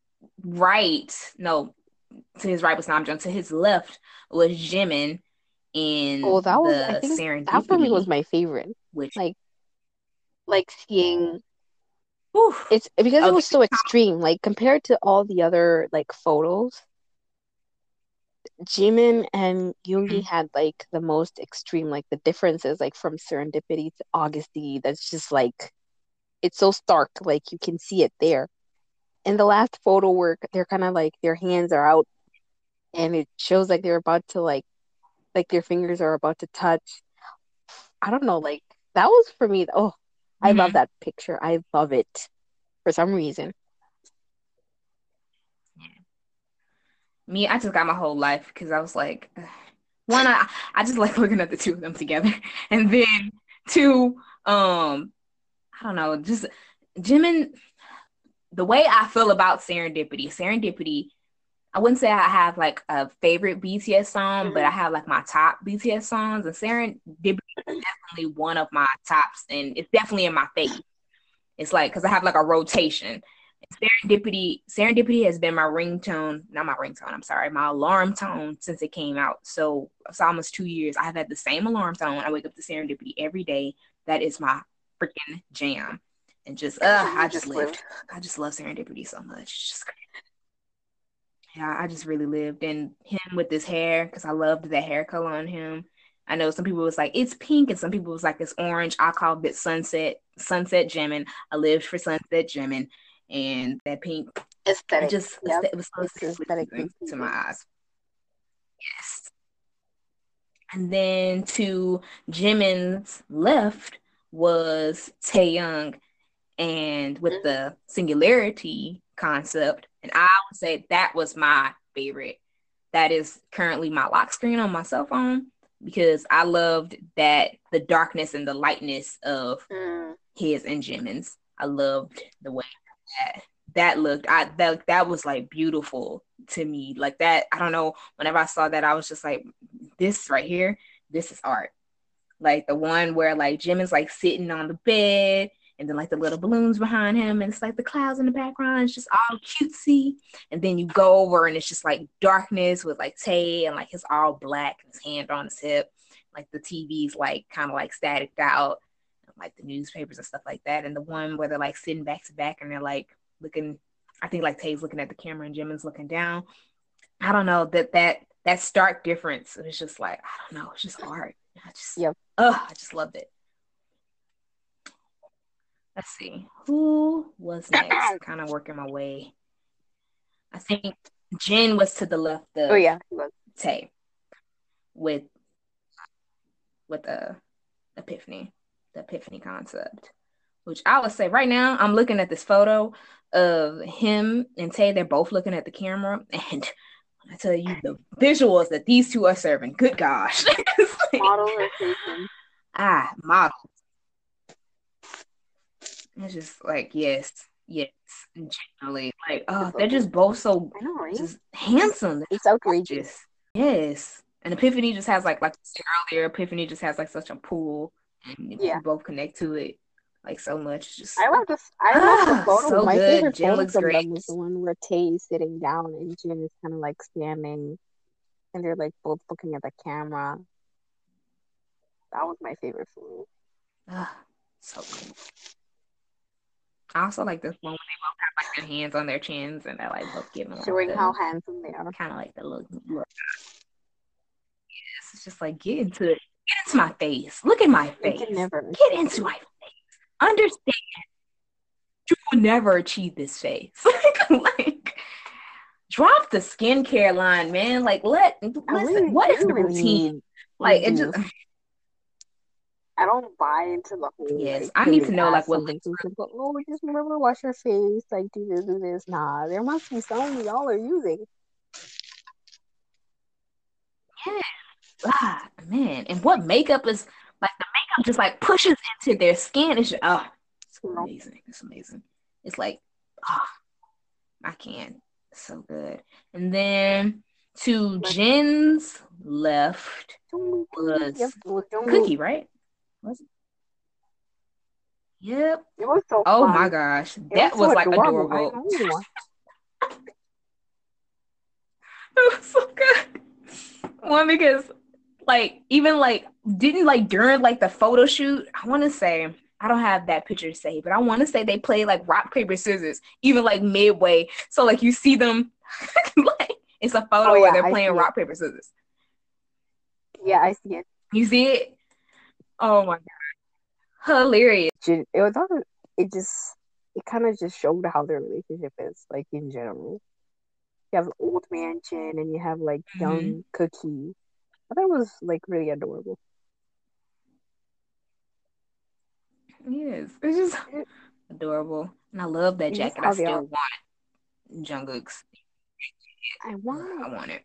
to his right was Namjoon. To his left was Jimin. in Oh, I the think that for me was Serendipity, my favorite. which Like seeing whew, it's because it okay. was so extreme. Like compared to all the other like photos, Jimin and Yoongi had like the most extreme, like the differences, like from Serendipity to Augusty. That's just like it's so stark, like you can see it there. In the last photo work, they're kind of like their hands are out, and it shows like they're about to like their fingers are about to touch. I don't know, like that was for me. Oh, I love Mhm. that picture. I love it for some reason. Me, I just got my whole life because I was like, one, I just like looking at the two of them together, and then two, I don't know, just Jimin. The way I feel about Serendipity, I wouldn't say I have like a favorite BTS song, but I have like my top BTS songs, and Serendipity is definitely one of my tops, and it's definitely in my face. It's like because I have like a rotation. Serendipity has been my ringtone, not my ringtone, I'm sorry, my alarm tone since it came out. So it's almost 2 years. I have had the same alarm tone. I wake up to Serendipity every day. That is my freaking jam. And just I just lived. I just love Serendipity so much. It's just yeah, I just really lived. And him with his hair, because I loved the hair color on him. I know some people was like it's pink, and some people was like it's orange. I called it sunset Jimin. I lived for sunset Jimin, and that pink, it Aesthetic. just Yep. it was so It's aesthetically aesthetically pleasing to my pleasing. eyes. Yes. And then to Jimin's left was Taeyoung, and with the singularity concept, and I would say that was my favorite. That is currently my lock screen on my cell phone because I loved that the darkness and the lightness of his and Jimin's. I loved the way that looked. That was like beautiful to me. Like that, I don't know. Whenever I saw that, I was just like, this right here, this is art. Like the one where like Jim is like sitting on the bed and then like the little balloons behind him and it's like the clouds in the background. It's just all cutesy. And then you go over and it's just like darkness with like Tay and like his all black and his hand on his hip. Like the TV's like kind of like static out, like the newspapers and stuff like that. And the one where they're like sitting back to back and they're like looking, I think like Tay's looking at the camera and Jim is looking down. I don't know that stark difference. It was just like, I don't know, it's just art. Yep. I just loved it. Let's see. Who was next? Kind of working my way. I think Jin was to the left of Tay with the epiphany concept. Which I would say right now, I'm looking at this photo of him and Tay. They're both looking at the camera, and I tell you the visuals that these two are serving. Good gosh. Model rotation. Model. It's just like yes, generally like they're just both so just handsome. It's outrageous. Yes, and Epiphany just has like I said earlier, Epiphany just has like such a pull, and you both connect to it like so much. Just I love this. I love the photo. So My good. favorite Jin photo looks from great. them is the one where Tay is sitting down and Jin is kind of like standing, and they're like both looking at the camera. That was my favorite photo. So cool. I also like this one when they both have like their hands on their chins and they're like both giving showing how handsome they are. Kind of like the look. Yes, it's just like get into it. Get into my face. Look at my face. Get into my face. Understand. You will never achieve this face. like drop the skincare line, man. Like listen, what is the routine? Like it just I don't buy into the whole. Yes, I need to know like what. Oh, just remember wash your face. Like do this. Nah, there must be something y'all are using. Yeah, man, and what makeup is like? The makeup just like pushes into their skin. It's just, it's amazing. It's amazing. It's like, I can't. It's so good. And then to Jin's left was Cookie, right? Was it? Yep. It was so fun. My gosh. That was like adorable. It was so good. One, because like even like didn't like during like the photo shoot, I want to say I don't have that picture saved, but I want to say they played like rock paper scissors even like midway, so like you see them like it's a photo where they're playing rock paper scissors. Yeah, I see it. You see it? Oh my god, hilarious! It kind of just showed how their relationship is, like in general. You have old man Chin and you have like young Cookie. I thought it was like really adorable. Yes, it's just adorable, and I love that jacket. I still want Jungkook's. I want it.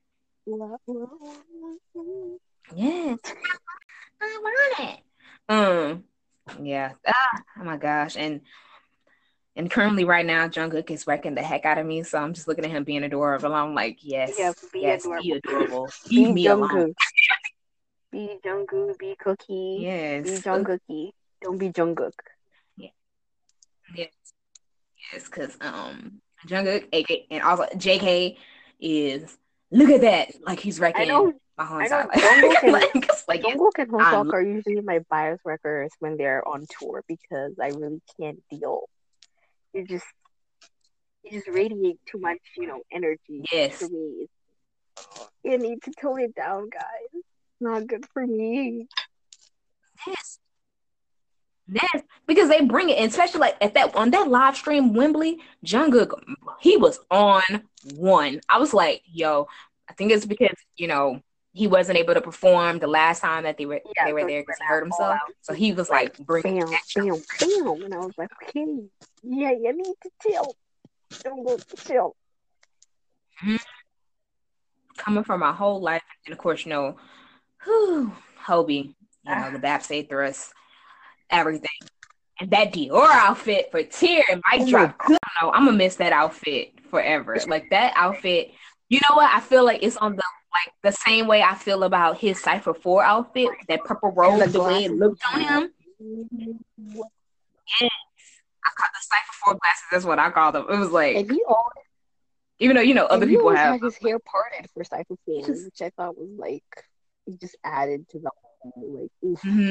Yes, I want it. Yeah. Oh my gosh, and currently right now Jungkook is wrecking the heck out of me, so I'm just looking at him being adorable. I'm like, yes, be adorable. Leave me alone. Be Jungkook, be Cookie. Yes. Be Jungkookie. Don't be Jungkook. Yeah. Yes. Yes, because Jungkook, AK, and also JK is look at that, like he's wrecking my whole entire life. Jungkook and Hoseok are usually my bias wreckers when they're on tour because I really can't deal. You just radiate too much, energy. Yes. For me. You need to tone it down, guys. It's not good for me. Yes. Yes, because they bring it, and especially like on that live stream Wembley, Jungkook, he was on one. I was like, yo, I think it's because he wasn't able to perform the last time that they were there because he hurt himself. So he was like bringing bam, and I was like, okay, yeah, you need to chill. Don't chill. Mm-hmm. Coming from my whole life, and of course, Hobie, the Bapsay thrust. Everything. And that Dior outfit for Tear and Mic Drop. I'm gonna miss that outfit forever. Like that outfit, you know what? I feel like it's on the same way I feel about his Cypher 4 outfit, that purple robe, the way it looked on him. Yes. I call the Cypher 4 glasses, that's what I call them. It was like, and even though other people have had his hair parted for Cypher 4, which I thought was like it just added to the whole Mm-hmm.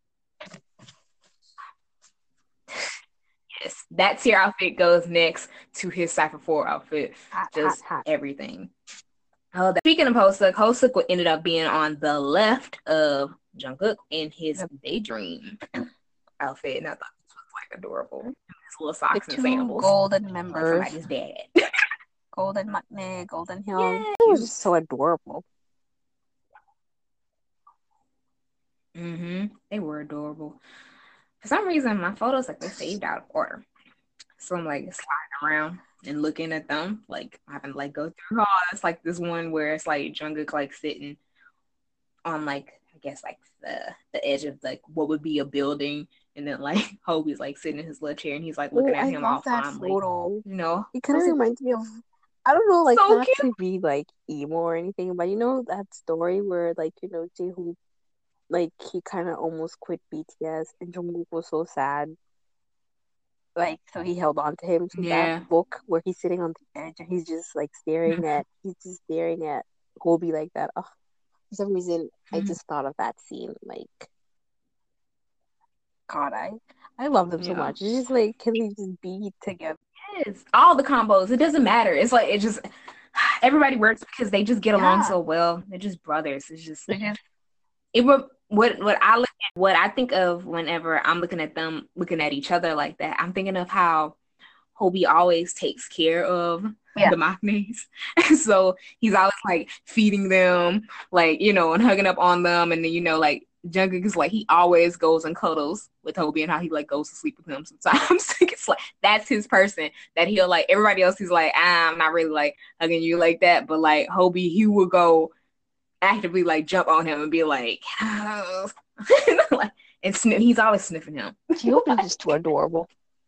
Yes, that Tear outfit goes next to his Cypher 4 outfit. Hot. Everything. Speaking of Hoseok ended up being on the left of Jungkook in his Daydream outfit, and I thought this was like adorable. His little socks and sandals. Golden members. Like somebody's dad. Golden Maknae, Golden Hill. Yes. It was just so adorable. They were adorable. For some reason, my photos they saved out of order, so I'm like sliding around and looking at them, like having to go through. Oh, it's like this one where it's like Jungkook sitting on I guess the edge of what would be a building, and then Hobie's sitting in his little chair and he's looking at him all fondly. Photo. It kind of reminds me of, I don't know, so not to be emo or anything, but that story where Jaehoon he kind of almost quit BTS and Jungkook was so sad. So he held on to him to that book where he's sitting on the edge and he's just staring at Hobie like that. Oh, for some reason, I just thought of that scene. God, I love them so much. It's just can they just be together? Yes, all the combos. It doesn't matter. It's it just everybody works because they just get along so well. They're just brothers. It's just what I think of whenever I'm looking at them, looking at each other like that. I'm thinking of how Hobie always takes care of the Maknaes. So he's always feeding them, and hugging up on them, and then Jungkook is he always goes and cuddles with Hobie, and how he goes to sleep with him sometimes. It's that's his person that he'll everybody else. He's I'm not really hugging you like that, but Hobie, he will go actively jump on him and be and sniff. He's always sniffing him. Hobie's just too adorable.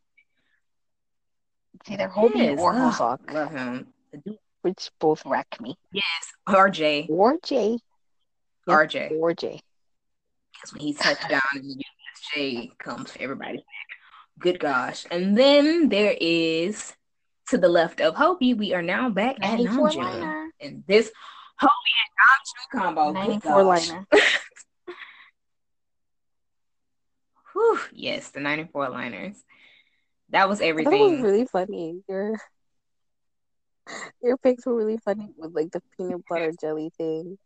It's either Hobie or Hoseok. Love him. Which both wreck me. Yes, RJ. RJ. RJ. RJ. Because when he touched down and USJ comes for everybody back. Good gosh. And then there is, to the left of Hobie, we are now back at Namjoon. And this, Hobie and Dom combo. 94 liner. Whew, yes, the 94 liners. That was I thought it everything. was really funny. Your pics were really funny with like the peanut butter jelly thing.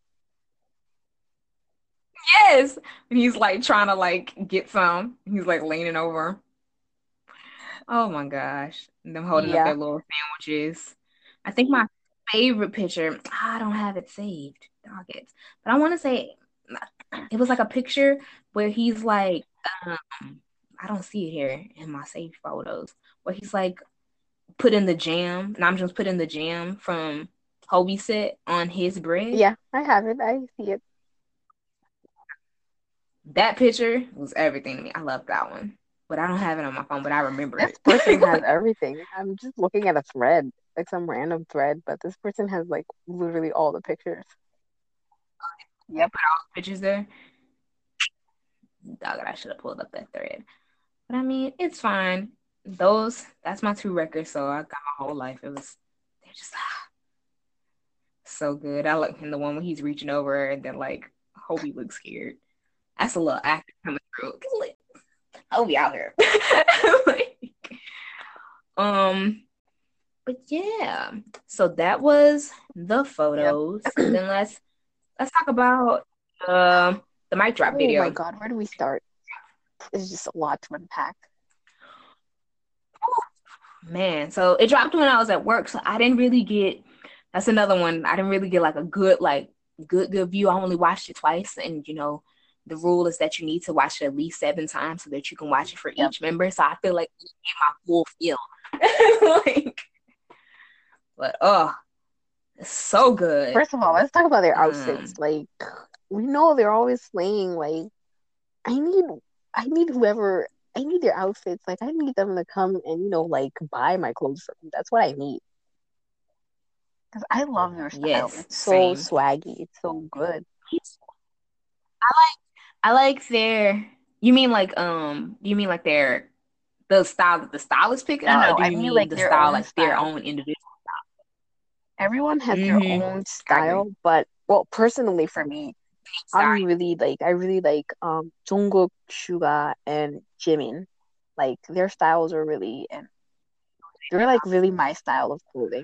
Yes. And he's like trying to like get some. He's like leaning over. Oh my gosh. And them holding up Yeah. their little sandwiches. I think my favorite picture, I don't have it saved. Dog it. But I want to say it was like a picture where he's like, I don't see it here in my saved photos, where he's like putting the jam, and I'm just putting the jam from Hobie set on his bread. Yeah, I have it. I see it. That picture was everything to me. I love that one. But I don't have it on my phone, but I remember This it. person has everything. I'm just looking at a thread, like some random thread, but this person has like literally all the pictures. Yep, put all the pictures there. Dog, I should have pulled up that thread. But I mean, it's fine. That's my two records, so I got my whole life. They're just so good. I like in the one when he's reaching over and then like Hobie looks scared. That's a little actor coming through. Hobie out here. Like, but yeah. So that was the photos. Yep. And then let's talk about the mic drop video. Oh my God, where do we start? It's just a lot to unpack. Man, so it dropped when I was at work, so I didn't really get. That's another one. I didn't really get like a good view. I only watched it twice, and the rule is that you need to watch it at least 7 times so that you can watch it for each member. So I feel like I get my full feel. But it's so good. First of all, let's talk about their outfits. Like, we know they're always slaying. Like, I need their outfits. Like, I need them to come and like buy my clothes for me. That's what I need. Because I love their style. Yes, it's so same. swaggy. It's so good. I like their. You mean like their the style that the stylist pick out? No, Or do I you mean mean like the their style own like their style. own individual? Everyone has their own style, but personally for me, I really like Jungkook, Suga, and Jimin. Like their styles are really and they're like really my style of clothing.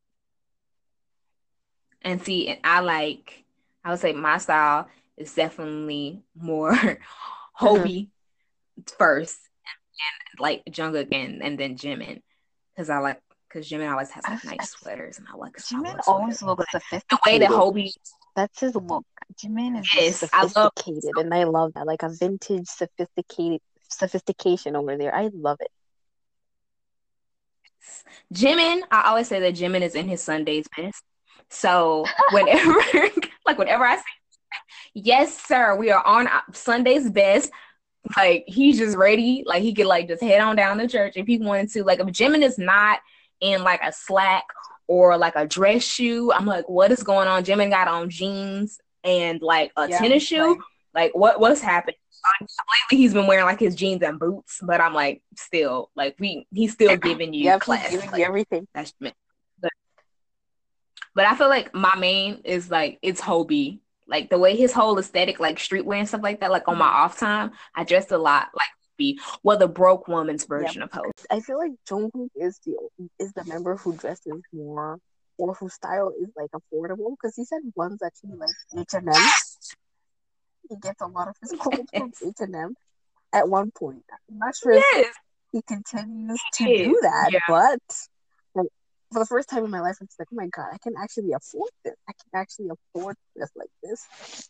And see, and I would say my style is definitely more Hobie first, and like Jungkook and then Jimin, because Jimin always has like nice sweaters, and I like Jimin always looks sophisticated. The way that Hobie, that's his look. Jimin is sophisticated, and I love that, like a vintage sophistication over there. I love it. Jimin, I always say that Jimin is in his Sunday's best. So whenever I say, yes, sir, we are on Sunday's best. Like he's just ready. Like he could like just head on down to church if he wanted to. Like if Jimin is not in like a slack or like a dress shoe, I'm like, what is going on? Jimin got on jeans and like a tennis shoe. Like what's happening? Lately he's been wearing like his jeans and boots, but I'm like still like he's still giving you class. He's giving you everything. That's but I feel like my main is like it's Hobie. Like the way his whole aesthetic, like streetwear and stuff like that, like on my off time, I dressed a lot like Hobie. Well, the broke woman's version of Hobie. I feel like Jungkook is the member who dresses more or whose style is like affordable because he said one's actually like H&M. He gets a lot of his clothes from H&M at one point. I'm not sure if he continues to do that, but for the first time in my life, I'm just like, oh my God, I can actually afford this. I can actually afford this like this.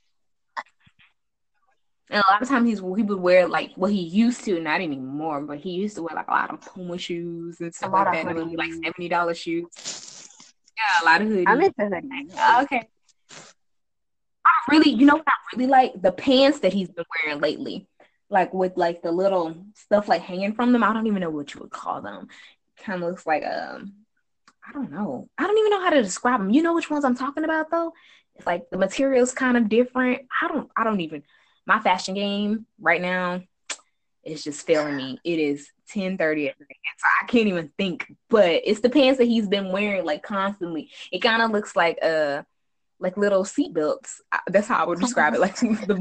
And a lot of times he would wear like what he used to, not anymore, but he used to wear like a lot of Puma shoes and stuff like that. It would be like $70 shoes. Yeah, a lot of hoodies. I'm into hoodies. Okay. I really, you know what I really like? The pants that he's been wearing lately. Like with like the little stuff like hanging from them. I don't even know what you would call them. Kind of looks like I don't know. I don't even know how to describe them. You know which ones I'm talking about though? It's like the material's kind of different. I don't even. My fashion game right now is just failing me. It is 10:30 at night, so I can't even think. But it's the pants that he's been wearing like constantly. It kind of looks like like little seatbelts. That's how I would describe it. Like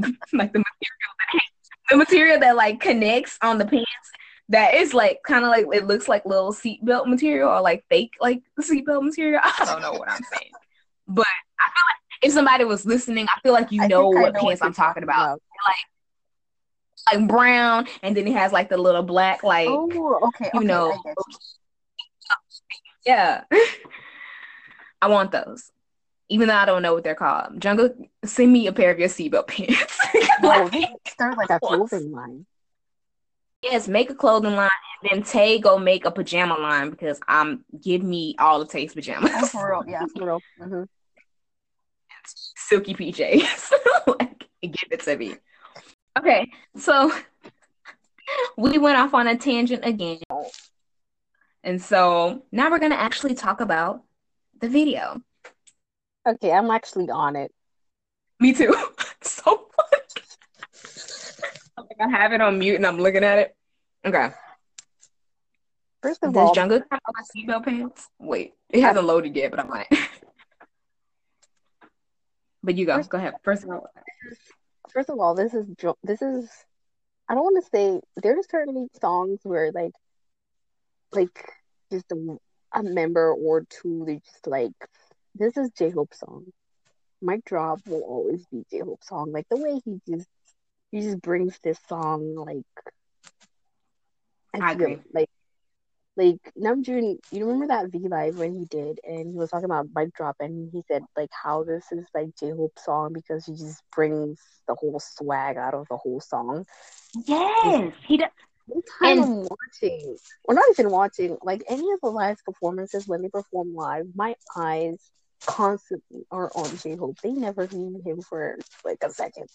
the material that like connects on the pants. That is like kind of like it looks like little seatbelt material or like fake like seatbelt material. I don't know what I'm saying, but I feel like if somebody was listening, I feel like you know what pants I'm talking about. Like brown, and then it has like the little black like. Oh, okay. You know. Yeah. I want those. Even though I don't know what they're called. Jungkook, send me a pair of your seatbelt pants. No, they start like a clothing line. Yes, make a clothing line, and then Tay go make a pajama line because give me all of Tay's pajamas. Oh, for real, yeah, for real. Mm-hmm. Silky PJs. Like, give it to me. Okay, so we went off on a tangent again. And so now we're going to actually talk about the video. Okay, I'm actually on it. Me too. So fun. I have it on mute and I'm looking at it. Okay. First of all, does Jungkook have seatbelt pants? Wait, it hasn't loaded yet, but I'm on it. But you go. Go ahead. First of all, this is. I don't want to say there's certain songs where like just a member or two, they just like, this is J-Hope's song. Mic Drop will always be J-Hope's song. Like the way he just brings this song like. I agree. Like Namjoon, you remember that V Live when he did, and he was talking about Mic Drop, and he said like how this is like J-Hope's song because he just brings the whole swag out of the whole song. Yes, he does. I'm watching, or not even watching, like any of the live performances when they perform live, my eyes constantly are on J-Hope. They never leave him for like a second.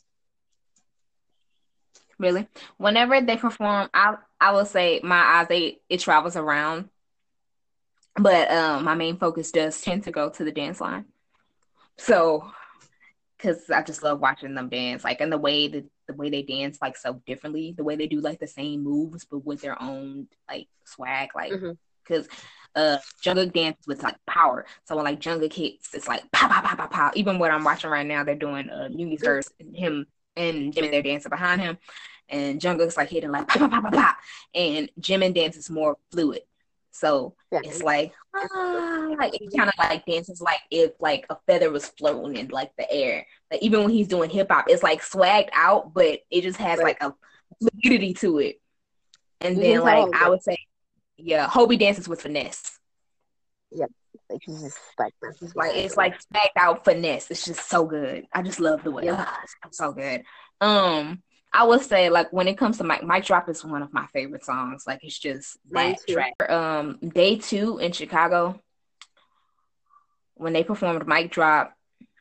Really? Whenever they perform, I will say my eyes it travels around. But my main focus does tend to go to the dance line. So because I just love watching them dance, like, and the way they dance like so differently, the way they do like the same moves but with their own like swag, like because Jungkook dances with like power. So when like Jungkook hits, it's like pow pow pow pow pow. Even what I'm watching right now, they're doing Yoongi's verse, and him and Jimin they're dancing behind him, and Jungkook's like hitting like pow pow pow pow pow, and Jimin dances more fluid. So it's like it kind of like dances like if like a feather was floating in like the air. Like even when he's doing hip hop, it's like swagged out, but it just has like a fluidity to it. And then like I would say, yeah, Hobie dances with finesse. Yep, like he's just like it's like swagged out finesse. It's just so good. I just love the way. It's so good. I would say, like, when it comes to Mic Drop is one of my favorite songs. Like, it's just that track. Day 2 in Chicago, when they performed Mic Drop,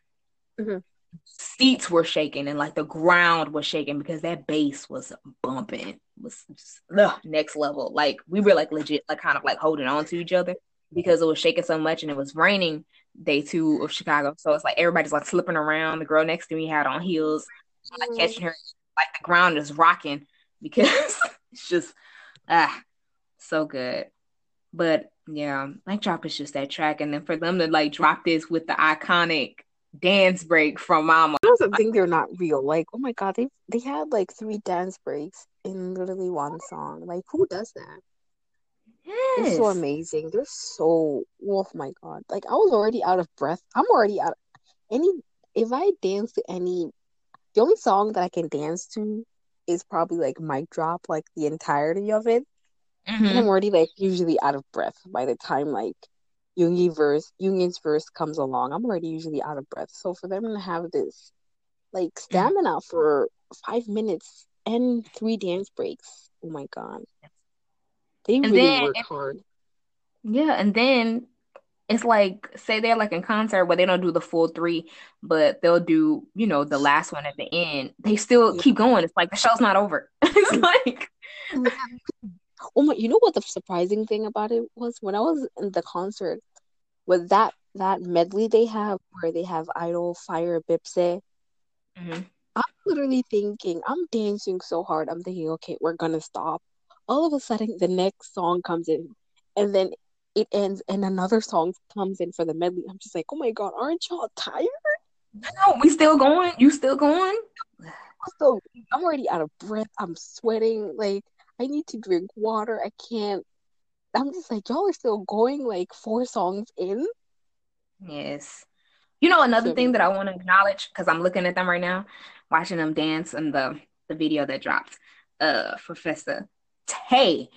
seats were shaking and, like, the ground was shaking because that bass was bumping. It was just next level. Like, we were, like, legit, like, kind of, like, holding on to each other because it was shaking so much and it was raining Day 2 of Chicago. So it's like everybody's, like, slipping around. The girl next to me had on heels. I'm, like, catching her. Like the ground is rocking because it's just so good. But yeah, Mic Drop is just that track, and then for them to like drop this with the iconic dance break from Mama. I also think they're not real. Like, oh my god, they had like 3 dance breaks in literally one song. Like, who does that? Yes. It's so amazing. They're so, oh my god. Like, I was already out of breath. I'm already out of if I dance to any. The only song that I can dance to is probably like Mic Drop, like the entirety of it. And I'm already like usually out of breath by the time like Yoongi's verse comes along. I'm already usually out of breath. So for them to have this like stamina for 5 minutes and 3 dance breaks, oh my god. They really work hard. Yeah, and then it's like, say they're like in concert where they don't do the full 3, but they'll do, you know, the last one at the end. They still keep going. It's like the show's not over. It's like, oh my! You know what the surprising thing about it was when I was in the concert with that medley they have where they have Idol, Fire, Bipse. I'm literally thinking, I'm dancing so hard. I'm thinking, okay, we're gonna stop. All of a sudden, the next song comes in, and then it ends and another song comes in for the medley. I'm just like, oh my God, aren't y'all tired? No, we still going? You still going? So I'm already out of breath. I'm sweating. Like, I need to drink water. I can't. I'm just like, y'all are still going like 4 songs in. Yes. You know, another thing that I want to acknowledge, because I'm looking at them right now, watching them dance in the video that dropped for Festa. Tay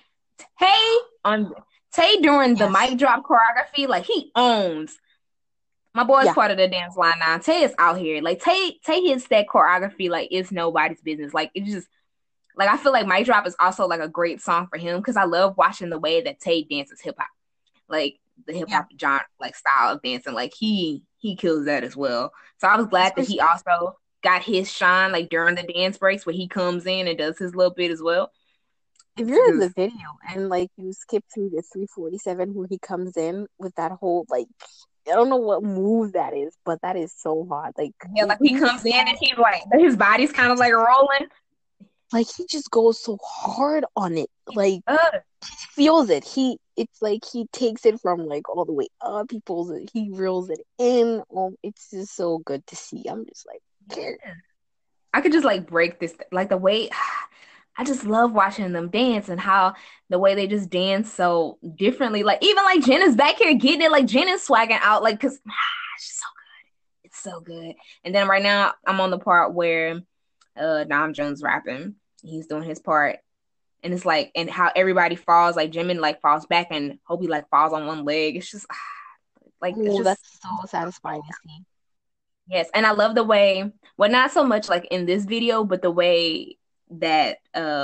during the mic drop choreography, like he owns. My boy's part of the dance line now. Tay is out here. Like Tay hits that choreography like it's nobody's business. Like it's just like I feel like Mic Drop is also like a great song for him because I love watching the way that Tay dances hip hop. Like the hip hop genre like style of dancing. Like he kills that as well. So I was glad that he also got his shine like during the dance breaks where he comes in and does his little bit as well. If you're in the video and like you skip through the 347 where he comes in with that whole like I don't know what move that is, but that is so hot. Like like he comes in and he's like his body's kind of like rolling. Like he just goes so hard on it. Like he feels it. It's like he takes it from like all the way up. He reels it in. It's just so good to see. I'm just like, yeah. I could just like break this like the way I just love watching them dance and how the way they just dance so differently. Like even like Jenna's back here getting it, like Jenna's swagging out, like because it's so good. It's so good. And then right now I'm on the part where Dom Jones rapping. He's doing his part. And it's like and how everybody falls, like Jimin like falls back and Hobie like falls on one leg. It's just like it's just that's so satisfying to see. Yes, and I love the way, well, not so much like in this video, but the way that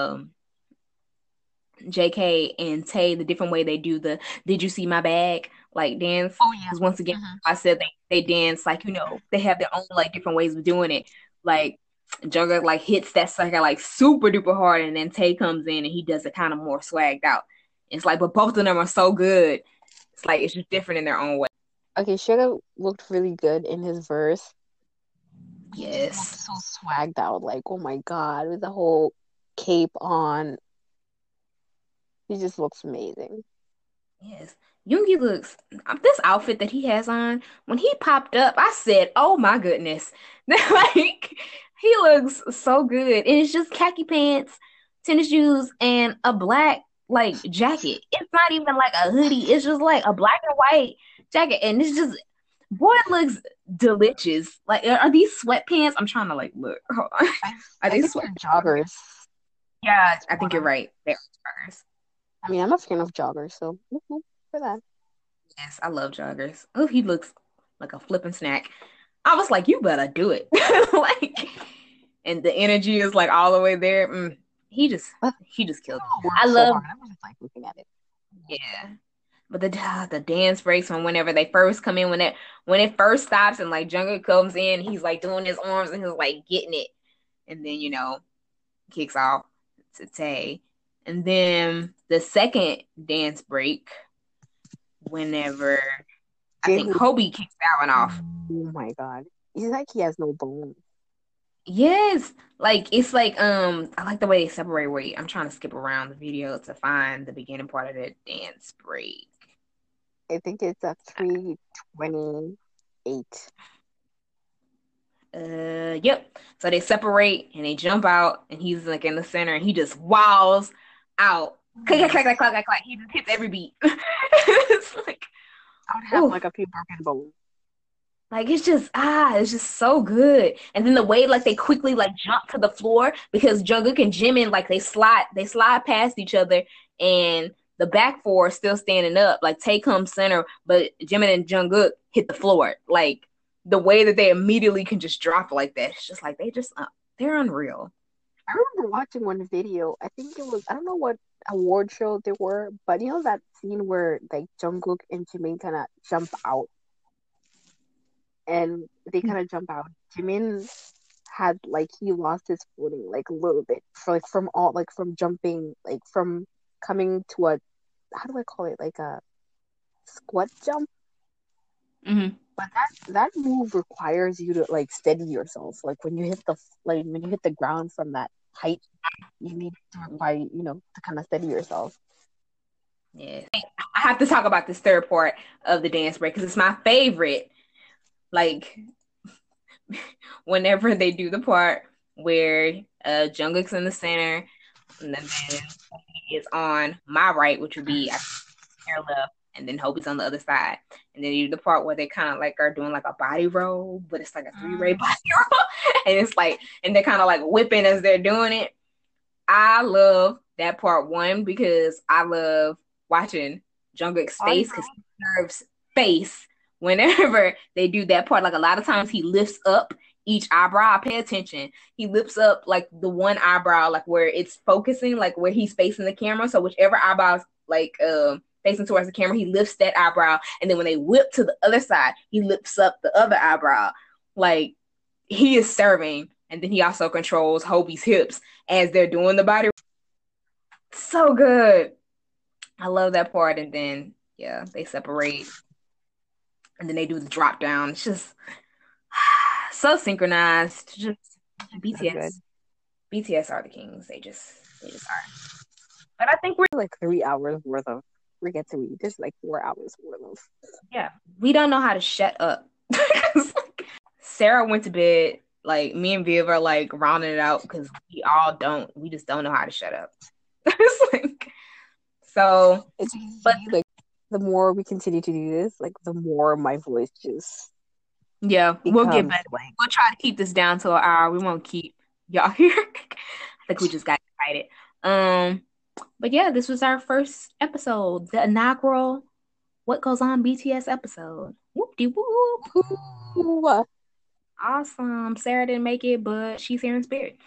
JK and Tay, the different way they do the "Did you see my bag?" like dance. Oh yeah. Because once again, I said they dance like they have their own like different ways of doing it. Like Jungkook like hits that sucker like super duper hard, and then Tay comes in and he does it kind of more swagged out. It's like, but both of them are so good. It's like it's just different in their own way. Okay, Suga looked really good in his verse. Yes. He looked so swagged out, like, oh my God, with the whole cape on. He just looks amazing. Yes. Yoongi looks, this outfit that he has on, when he popped up, I said, oh my goodness. Like, he looks so good. And it's just khaki pants, tennis shoes, and a black, like, jacket. It's not even like a hoodie. It's just like a black and white jacket. And it's just, boy, it looks delicious. Like, are these sweatpants? I'm trying to, like, look. Hold on. Are these joggers? Yeah, I think you're right. They're joggers. I mean, I'm a fan of joggers, so for that. Yes, I love joggers. Oh, he looks like a flipping snack. I was like, you better do it. Like, and the energy is like all the way there. He just killed it. I love. I was just like looking at it. Yeah, but the dance breaks from whenever they first come in, when it first stops and like Jungkook comes in, he's like doing his arms and he's like getting it, and then kicks off to Tay, and then the second dance break. Whenever I think Hobie kicks that one off. Oh my God. He's like he has no bone. Yes. Like it's like I like the way they separate. Wait, I'm trying to skip around the video to find the beginning part of the dance break. I think it's a 3:28. Yep. So they separate and they jump out and he's like in the center and he just wows out. Clack, clack, clack, clack, clack, clack. He just hits every beat. It's like I would have like a few broken bones. Like it's just so good. And then the way like they quickly like jump to the floor because Jungkook and Jimin like they slide past each other and the back four is still standing up. Like Tay comes center, but Jimin and Jungkook hit the floor. Like the way that they immediately can just drop like that. It's just like they're unreal. I remember watching one video. I think it was I don't know what award show they were, but you know that scene where like Jungkook and Jimin kind of jump out, and they kind of jump out. Jimin had like he lost his footing like a little bit, from jumping, like from coming to a how do I call it, like a squat jump. Mm-hmm. But that move requires you to like steady yourself. Like when you hit the ground from that height, you need to require to kind of steady yourself. Yeah. I have to talk about this third part of the dance break because it's my favorite. Like, whenever they do the part where Jungkook's in the center, and then he is on my right, which would be their left, and then Hope's on the other side. And then you do the part where they kind of like are doing like a body roll, but it's like a three-way body roll. And it's like, and they're kind of like whipping as they're doing it. I love that part, one, because I love watching Jungkook's face because he deserves face whenever they do that part. Like a lot of times he lifts up each eyebrow. Pay attention. He lifts up like the one eyebrow, like where it's focusing, like where he's facing the camera. So whichever eyebrow's like facing towards the camera, he lifts that eyebrow. And then when they whip to the other side, he lifts up the other eyebrow. Like he is serving. And then he also controls Hobie's hips as they're doing the body. So good. I love that part. And then, yeah, they separate. And then they do the drop down. It's just so synchronized. Just BTS. BTS are the kings. They just are. But I think we're like 3 hours worth of Forget to Me. Just like 4 hours worth of. Yeah. We don't know how to shut up. Sarah went to bed. Like, me and Viv are like rounding it out because we just don't know how to shut up. It's like, so, it's easy, but like the more we continue to do this, like the more my voice just we'll get better. Like, we'll try to keep this down to an hour. We won't keep y'all here. I think we just got excited. But yeah, this was our first episode, the inaugural What Goes On BTS episode. Whoop-de-whoop. Awesome. Sarah didn't make it, but she's here in spirit.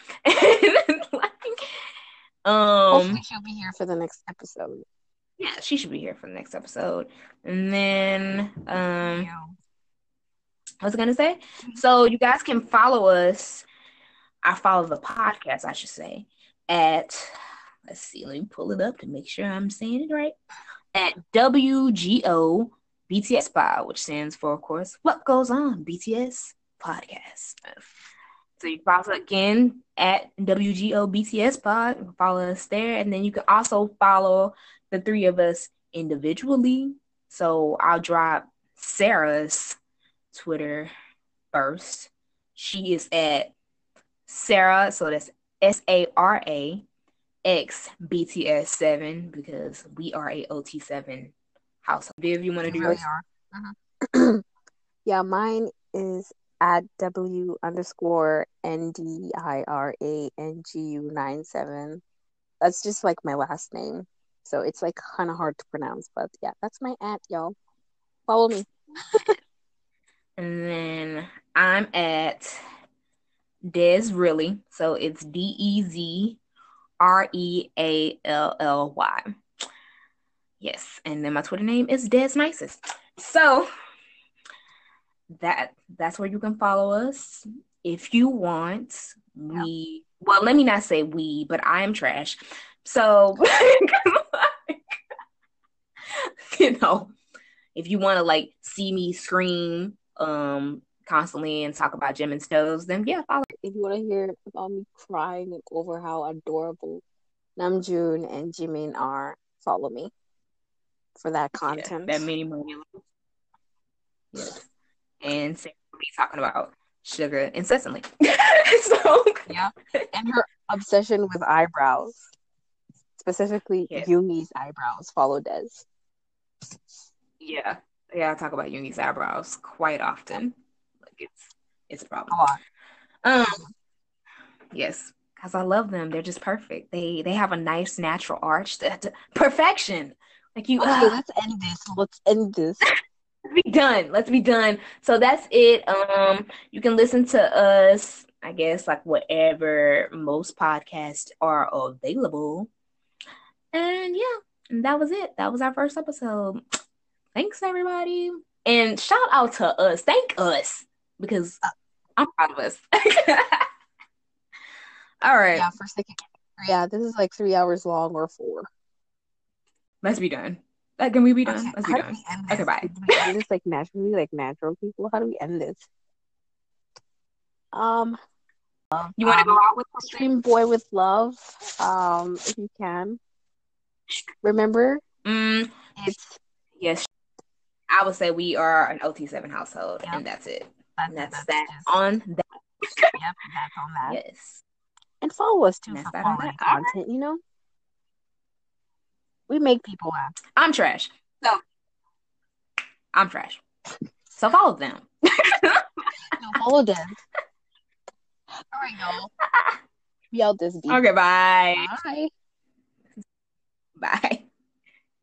Hopefully she'll be here for the next episode. Yeah, she should be here for the next episode. And then I was gonna say, so you guys can follow us. I follow the podcast, I should say, at let's see, let me pull it up to make sure I'm saying it right. At WGO BTS Pod, which stands for, of course, What Goes On BTS Podcast. So you follow us again at WGO BTS Pod. Follow us there, and then you can also follow the three of us individually. So I'll drop Sarah's Twitter first. She is at Sarah, so that's SARA X BTS7 because we are a OT7 household. Viv, you want to do yours? Yeah, mine is at W_NDIRANGU97. That's just like my last name. So it's like kind of hard to pronounce, but yeah, that's my at, y'all. Follow me. And then I'm at Dez Really. So it's DEZREALLY. Yes. And then my Twitter name is Dez Nicest. So that's where you can follow us. If you want, well, let me not say we, but I am trash. So, you know, if you want to like see me scream constantly and talk about Jim and Stoves, then yeah, follow. If you want to hear about me crying over how adorable Namjoon and Jimin are, follow me for that content. That mini money. Yes. And Sarah will be talking about sugar incessantly. So yeah, and her obsession with eyebrows, specifically Yoongi's eyebrows. Follow Des. Yeah, I talk about Yoongi's eyebrows quite often. Like it's a problem. Yes, because I love them. They're just perfect. They have a nice natural arch. Perfection. Like you. Okay, let's end this. Let's be done. So that's it. You can listen to us, I guess, like whatever most podcasts are available. And yeah, that was it. That was our first episode. Thanks, everybody. And shout out to us. Thank us. Because I'm proud of us. All right. Yeah, for a second. Yeah, this is like 3 hours long or 4. Let's be done. Can we be done? Okay, let's be done. Okay, bye. Do we end this like naturally, like natural people? How do we end this? You want to go out with Stream Boy with Love? If you can. Remember, It's Yes, I would say we are an OT7 household, Yep. and that's it. That's that just- on that. Yep, that's on that. Yes. And follow us too That's for that on quality that. All right. content, you know? We make people laugh. I'm trash. So I'm trash. So follow them. No, follow them. All right, y'all. We out this deep. Okay, bye. Bye. Bye.